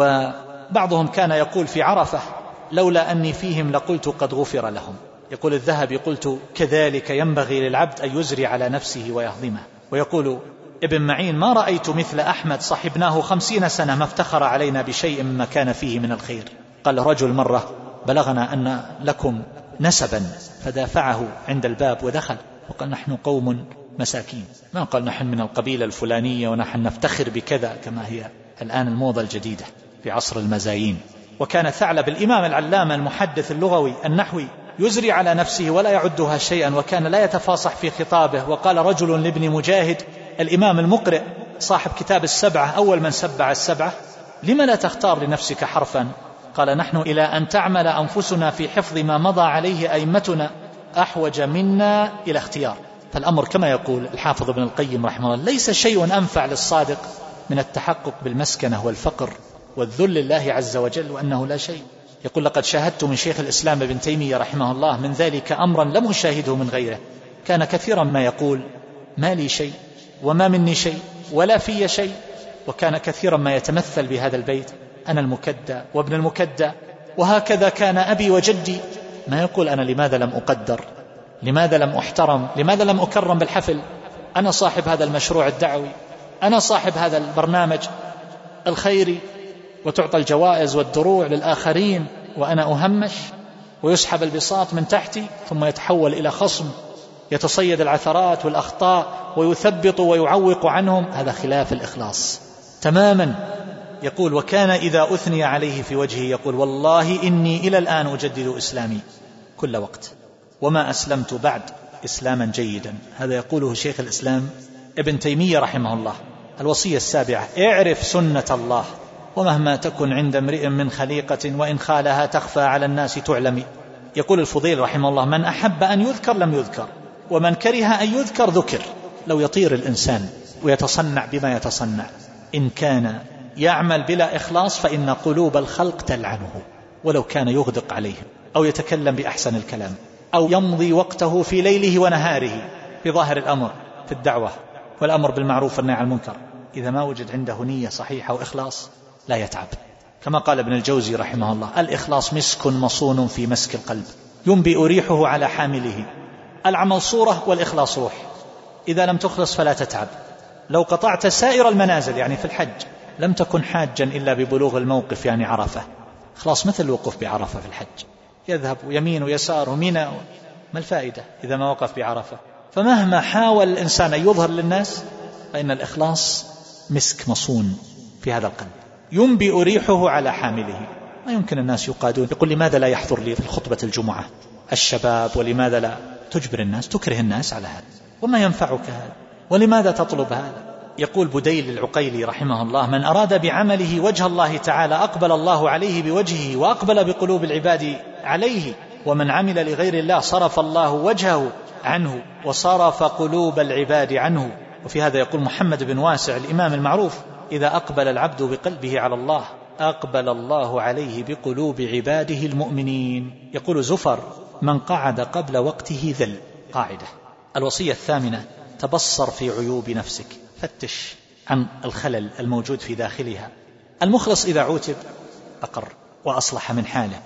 H: وبعضهم كان يقول في عرفة: لولا أني فيهم لقلت قد غفر لهم. يقول الذهبي: قلت كذلك ينبغي للعبد أن يزري على نفسه ويهضمه. ويقول ابن معين: ما رأيت مثل أحمد صحبناه 50 سنة ما افتخر علينا بشيء مما كان فيه من الخير. قال رجل مرة: بلغنا أن لكم نسبا، فدافعه عند الباب ودخل وقال: نحن قوم مساكين، ما قال نحن من القبيلة الفلانية ونحن نفتخر بكذا كما هي الآن الموضة الجديدة في عصر المزايين. وكان ثعلب الإمام العلامة المحدث اللغوي النحوي يزري على نفسه ولا يعدها شيئا، وكان لا يتفاصح في خطابه. وقال رجل لابن مجاهد الإمام المقرئ صاحب كتاب السبعة أول من سبع السبعة: لما لا تختار لنفسك حرفا؟ قال: نحن إلى أن تعمل أنفسنا في حفظ ما مضى عليه أئمتنا أحوج منا إلى اختيار. فالأمر كما يقول الحافظ ابن القيم رحمه الله: ليس شيء أنفع للصادق من التحقق بالمسكنة والفقر والذل لله عز وجل وأنه لا شيء. يقول لقد شاهدت من شيخ الإسلام ابن تيمية رحمه الله من ذلك أمرا لم أشاهده من غيره. كان كثيرا ما يقول ما لي شيء وما مني شيء ولا في شيء، وكان كثيرا ما يتمثل بهذا البيت أنا المكدى وابن المكدى، وهكذا كان أبي وجدي. ما يقول أنا لماذا لم أقدر، لماذا لم أحترم، لماذا لم أكرم بالحفل، أنا صاحب هذا المشروع الدعوي، أنا صاحب هذا البرنامج الخيري، وتعطى الجوائز والدروع للآخرين وأنا أهمش، ويسحب البساط من تحتي ثم يتحول إلى خصم يتصيد العثرات والأخطاء ويثبط ويعوق عنهم. هذا خلاف الإخلاص تماما. يقول وكان إذا أثني عليه في وجهه يقول والله إني إلى الآن أجدد إسلامي كل وقت وما أسلمت بعد إسلاما جيدا. هذا يقوله شيخ الإسلام ابن تيمية رحمه الله. الوصية السابعة اعرف سنة الله ومهما تكن عند امرئ من خليقة وإن خالها تخفى على الناس تعلمي. يقول الفضيل رحمه الله من أحب أن يذكر لم يذكر ومن كره أن يذكر ذكر. لو يطير الإنسان ويتصنع بما يتصنع إن كان يعمل بلا إخلاص فإن قلوب الخلق تلعنه، ولو كان يغدق عليهم أو يتكلم بأحسن الكلام أو يمضي وقته في ليله ونهاره في ظاهر الأمر في الدعوة والأمر بالمعروف والنهي عن المنكر، إذا ما وجد عنده نية صحيحة وإخلاص لا يتعب. كما قال ابن الجوزي رحمه الله الإخلاص مسك مصون في مسك القلب ينبئ ريحه على حامله. العمل صورة والإخلاص روح. إذا لم تخلص فلا تتعب. لو قطعت سائر المنازل يعني في الحج لم تكن حاجا إلا ببلوغ الموقف يعني عرفة. إخلاص مثل الوقوف بعرفة في الحج، يذهب يمين ويسار ومنى، ما الفائدة إذا ما وقف بعرفة؟ فمهما حاول الإنسان أن يظهر للناس فإن الإخلاص مسك مصون في هذا القلب ينبئ ريحه على حامله. ما يمكن الناس يقادون. يقول لماذا لا يحضر لي في خطبة الجمعة الشباب، ولماذا لا تجبر الناس تكره الناس على هذا، وما ينفعك هذا، ولماذا تطلب هذا؟ يقول بديل العقيلي رحمه الله من أراد بعمله وجه الله تعالى أقبل الله عليه بوجهه وأقبل بقلوب العباد عليه، ومن عمل لغير الله صرف الله وجهه عنه وصرف قلوب العباد عنه. وفي هذا يقول محمد بن واسع الإمام المعروف إذا أقبل العبد بقلبه على الله أقبل الله عليه بقلوب عباده المؤمنين. يقول زفر من قعد قبل وقته ذل. قاعدة. الوصية الثامنة تبصر في عيوب نفسك، فتش عن الخلل الموجود في داخلها. المخلص إذا عوتب أقر وأصلح من حاله،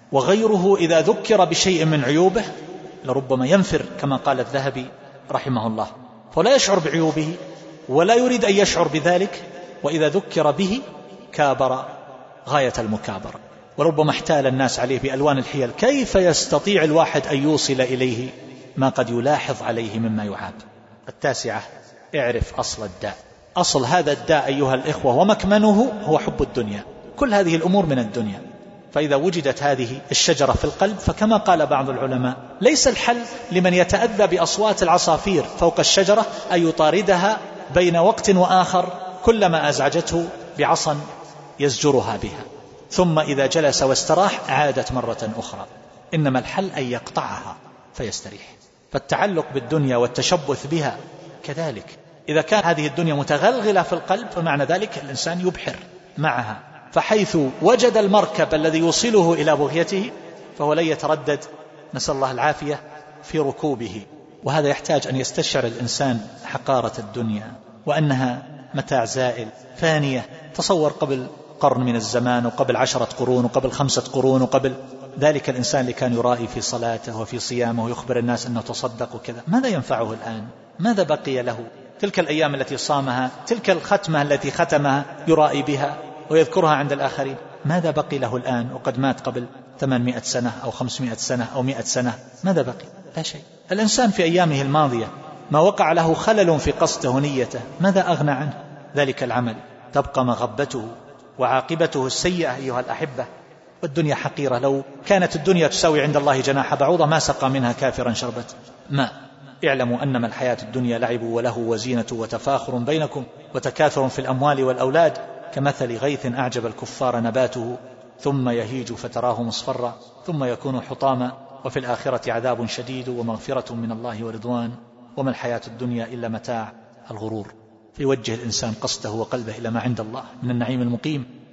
H: وغيره إذا ذكر بشيء من عيوبه لربما ينفر كما قال الذهبي رحمه الله، فلا يشعر بعيوبه ولا يريد أن يشعر بذلك، وإذا ذكر به كابر غاية المكابرة، وربما احتال الناس عليه بألوان الحيل. كيف يستطيع الواحد أن يوصل إليه ما قد يلاحظ عليه مما يعاب؟ التاسعة اعرف أصل الداء. أصل هذا الداء أيها الإخوة ومكمنه هو حب الدنيا. كل هذه الأمور من الدنيا. فإذا وجدت هذه الشجرة في القلب فكما قال بعض العلماء ليس الحل لمن يتأذى بأصوات العصافير فوق الشجرة أن يطاردها بين وقت وآخر كلما أزعجته بعصا يزجرها بها، ثم إذا جلس واستراح عادت مرة أخرى. إنما الحل أن يقطعها فيستريح. فالتعلق بالدنيا والتشبث بها كذلك. إذا كان هذه الدنيا متغلغلة في القلب فمعنى ذلك الإنسان يبحر معها، فحيث وجد المركب الذي يوصله إلى بغيته فهو لن يتردد نسأل الله العافية في ركوبه. وهذا يحتاج أن يستشعر الإنسان حقارة الدنيا وأنها متاع زائل فانية. تصور قبل قرن من الزمان وقبل 10 قرون وقبل 5 قرون وقبل ذلك الإنسان اللي كان يرائي في صلاته وفي صيامه ويخبر الناس أنه تصدق وكذا، ماذا ينفعه الآن؟ ماذا بقي له؟ تلك الأيام التي صامها، تلك الختمة التي ختمها يرائي بها ويذكرها عند الآخرين، ماذا بقي له الآن وقد مات قبل 800 سنة أو 500 سنة أو 100 سنة؟ ماذا بقي؟ لا شيء. الإنسان في أيامه الماضية ما وقع له خلل في قصده ونيته ماذا أغنى عنه ذلك العمل؟ تبقى مغبته وعاقبته السيئة أيها الأحبة. والدنيا حقيرة. لو كانت الدنيا تساوي عند الله جناح بعوضة ما سقى منها كافرا شربة ماء. اعلموا أنما الحياة الدنيا لعب وله وزينة وتفاخر بينكم وتكاثر في الأموال والأولاد كمثل غيث أعجب الكفار نباته ثم يهيج فتراه مصفرا ثم يكون حطاما وفي الآخرة عذاب شديد ومغفرة من الله ورضوان وما الحياة الدنيا إلا متاع الغرور. فيوجه الإنسان قصده وقلبه إلى ما عند الله من النعيم المقيم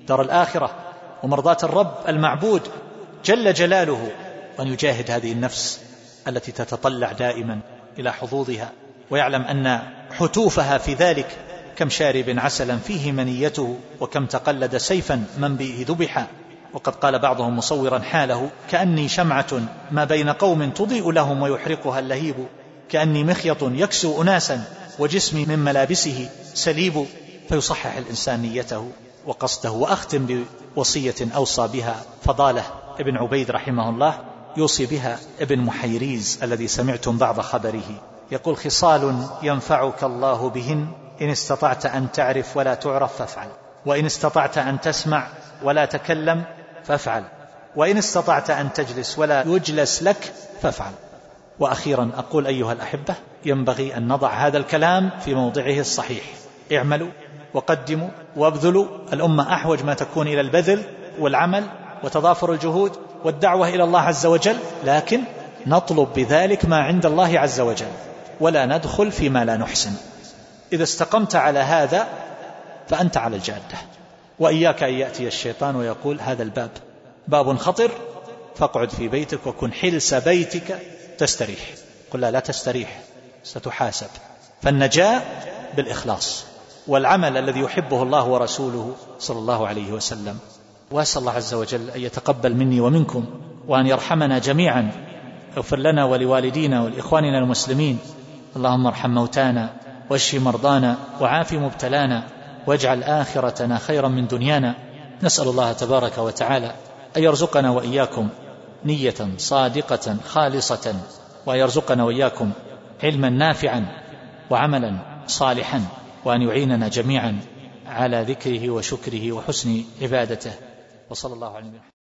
H: دار الآخرة ومرضاة الرب المعبود جل جلاله، وأن يجاهد هذه النفس التي تتطلع دائما إلى حظوظها، ويعلم أن حتوفها في ذلك كم شارب عسلا فيه منيته، وكم تقلد سيفا من به ذبحا. وقد قال بعضهم مصورا حاله: كأني شمعة ما بين قوم تضيء لهم ويحرقها اللهيب، كأني مخيط يكسو أناسا وجسمي من ملابسه سليب. فيصحح الإنسان نيته وقصده. وأختم بوصية أوصى بها فضالة ابن عبيد رحمه الله، يوصي بها ابن محيريز الذي سمعتم بعض خبره، يقول: خصال ينفعك الله بهن، إن استطعت أن تعرف ولا تعرف فافعل، وإن استطعت أن تسمع ولا تكلم فافعل، وإن استطعت أن تجلس ولا يجلس لك فافعل. وأخيرا أقول أيها الأحبة، ينبغي أن نضع هذا الكلام في موضعه الصحيح. اعملوا وقدموا وابذلوا، الأمة أحوج ما تكون إلى البذل والعمل وتضافر الجهود والدعوة إلى الله عز وجل، لكن نطلب بذلك ما عند الله عز وجل، ولا ندخل فيما لا نحسن. إذا استقمت على هذا فأنت على الجادة. وإياك أن يأتي الشيطان ويقول: هذا الباب باب خطر، فاقعد في بيتك وكن حلس بيتك تستريح. قل لا تستريح، ستحاسب. فالنجاة بالإخلاص والعمل الذي يحبه الله ورسوله صلى الله عليه وسلم. وأسأل الله عز وجل أن يتقبل مني ومنكم، وأن يرحمنا جميعا، اغفر لنا ولوالدينا ولإخواننا المسلمين. اللهم ارحم موتانا واشف مرضانا وعاف مبتلانا، واجعل آخرتنا خيرا من دنيانا. نسأل الله تبارك وتعالى أن يرزقنا وإياكم نية صادقة خالصة، وأن يرزقنا وإياكم علما نافعا وعملا صالحا، وأن يعيننا جميعا على ذكره وشكره وحسن عبادته. وصلى الله عليه وسلم.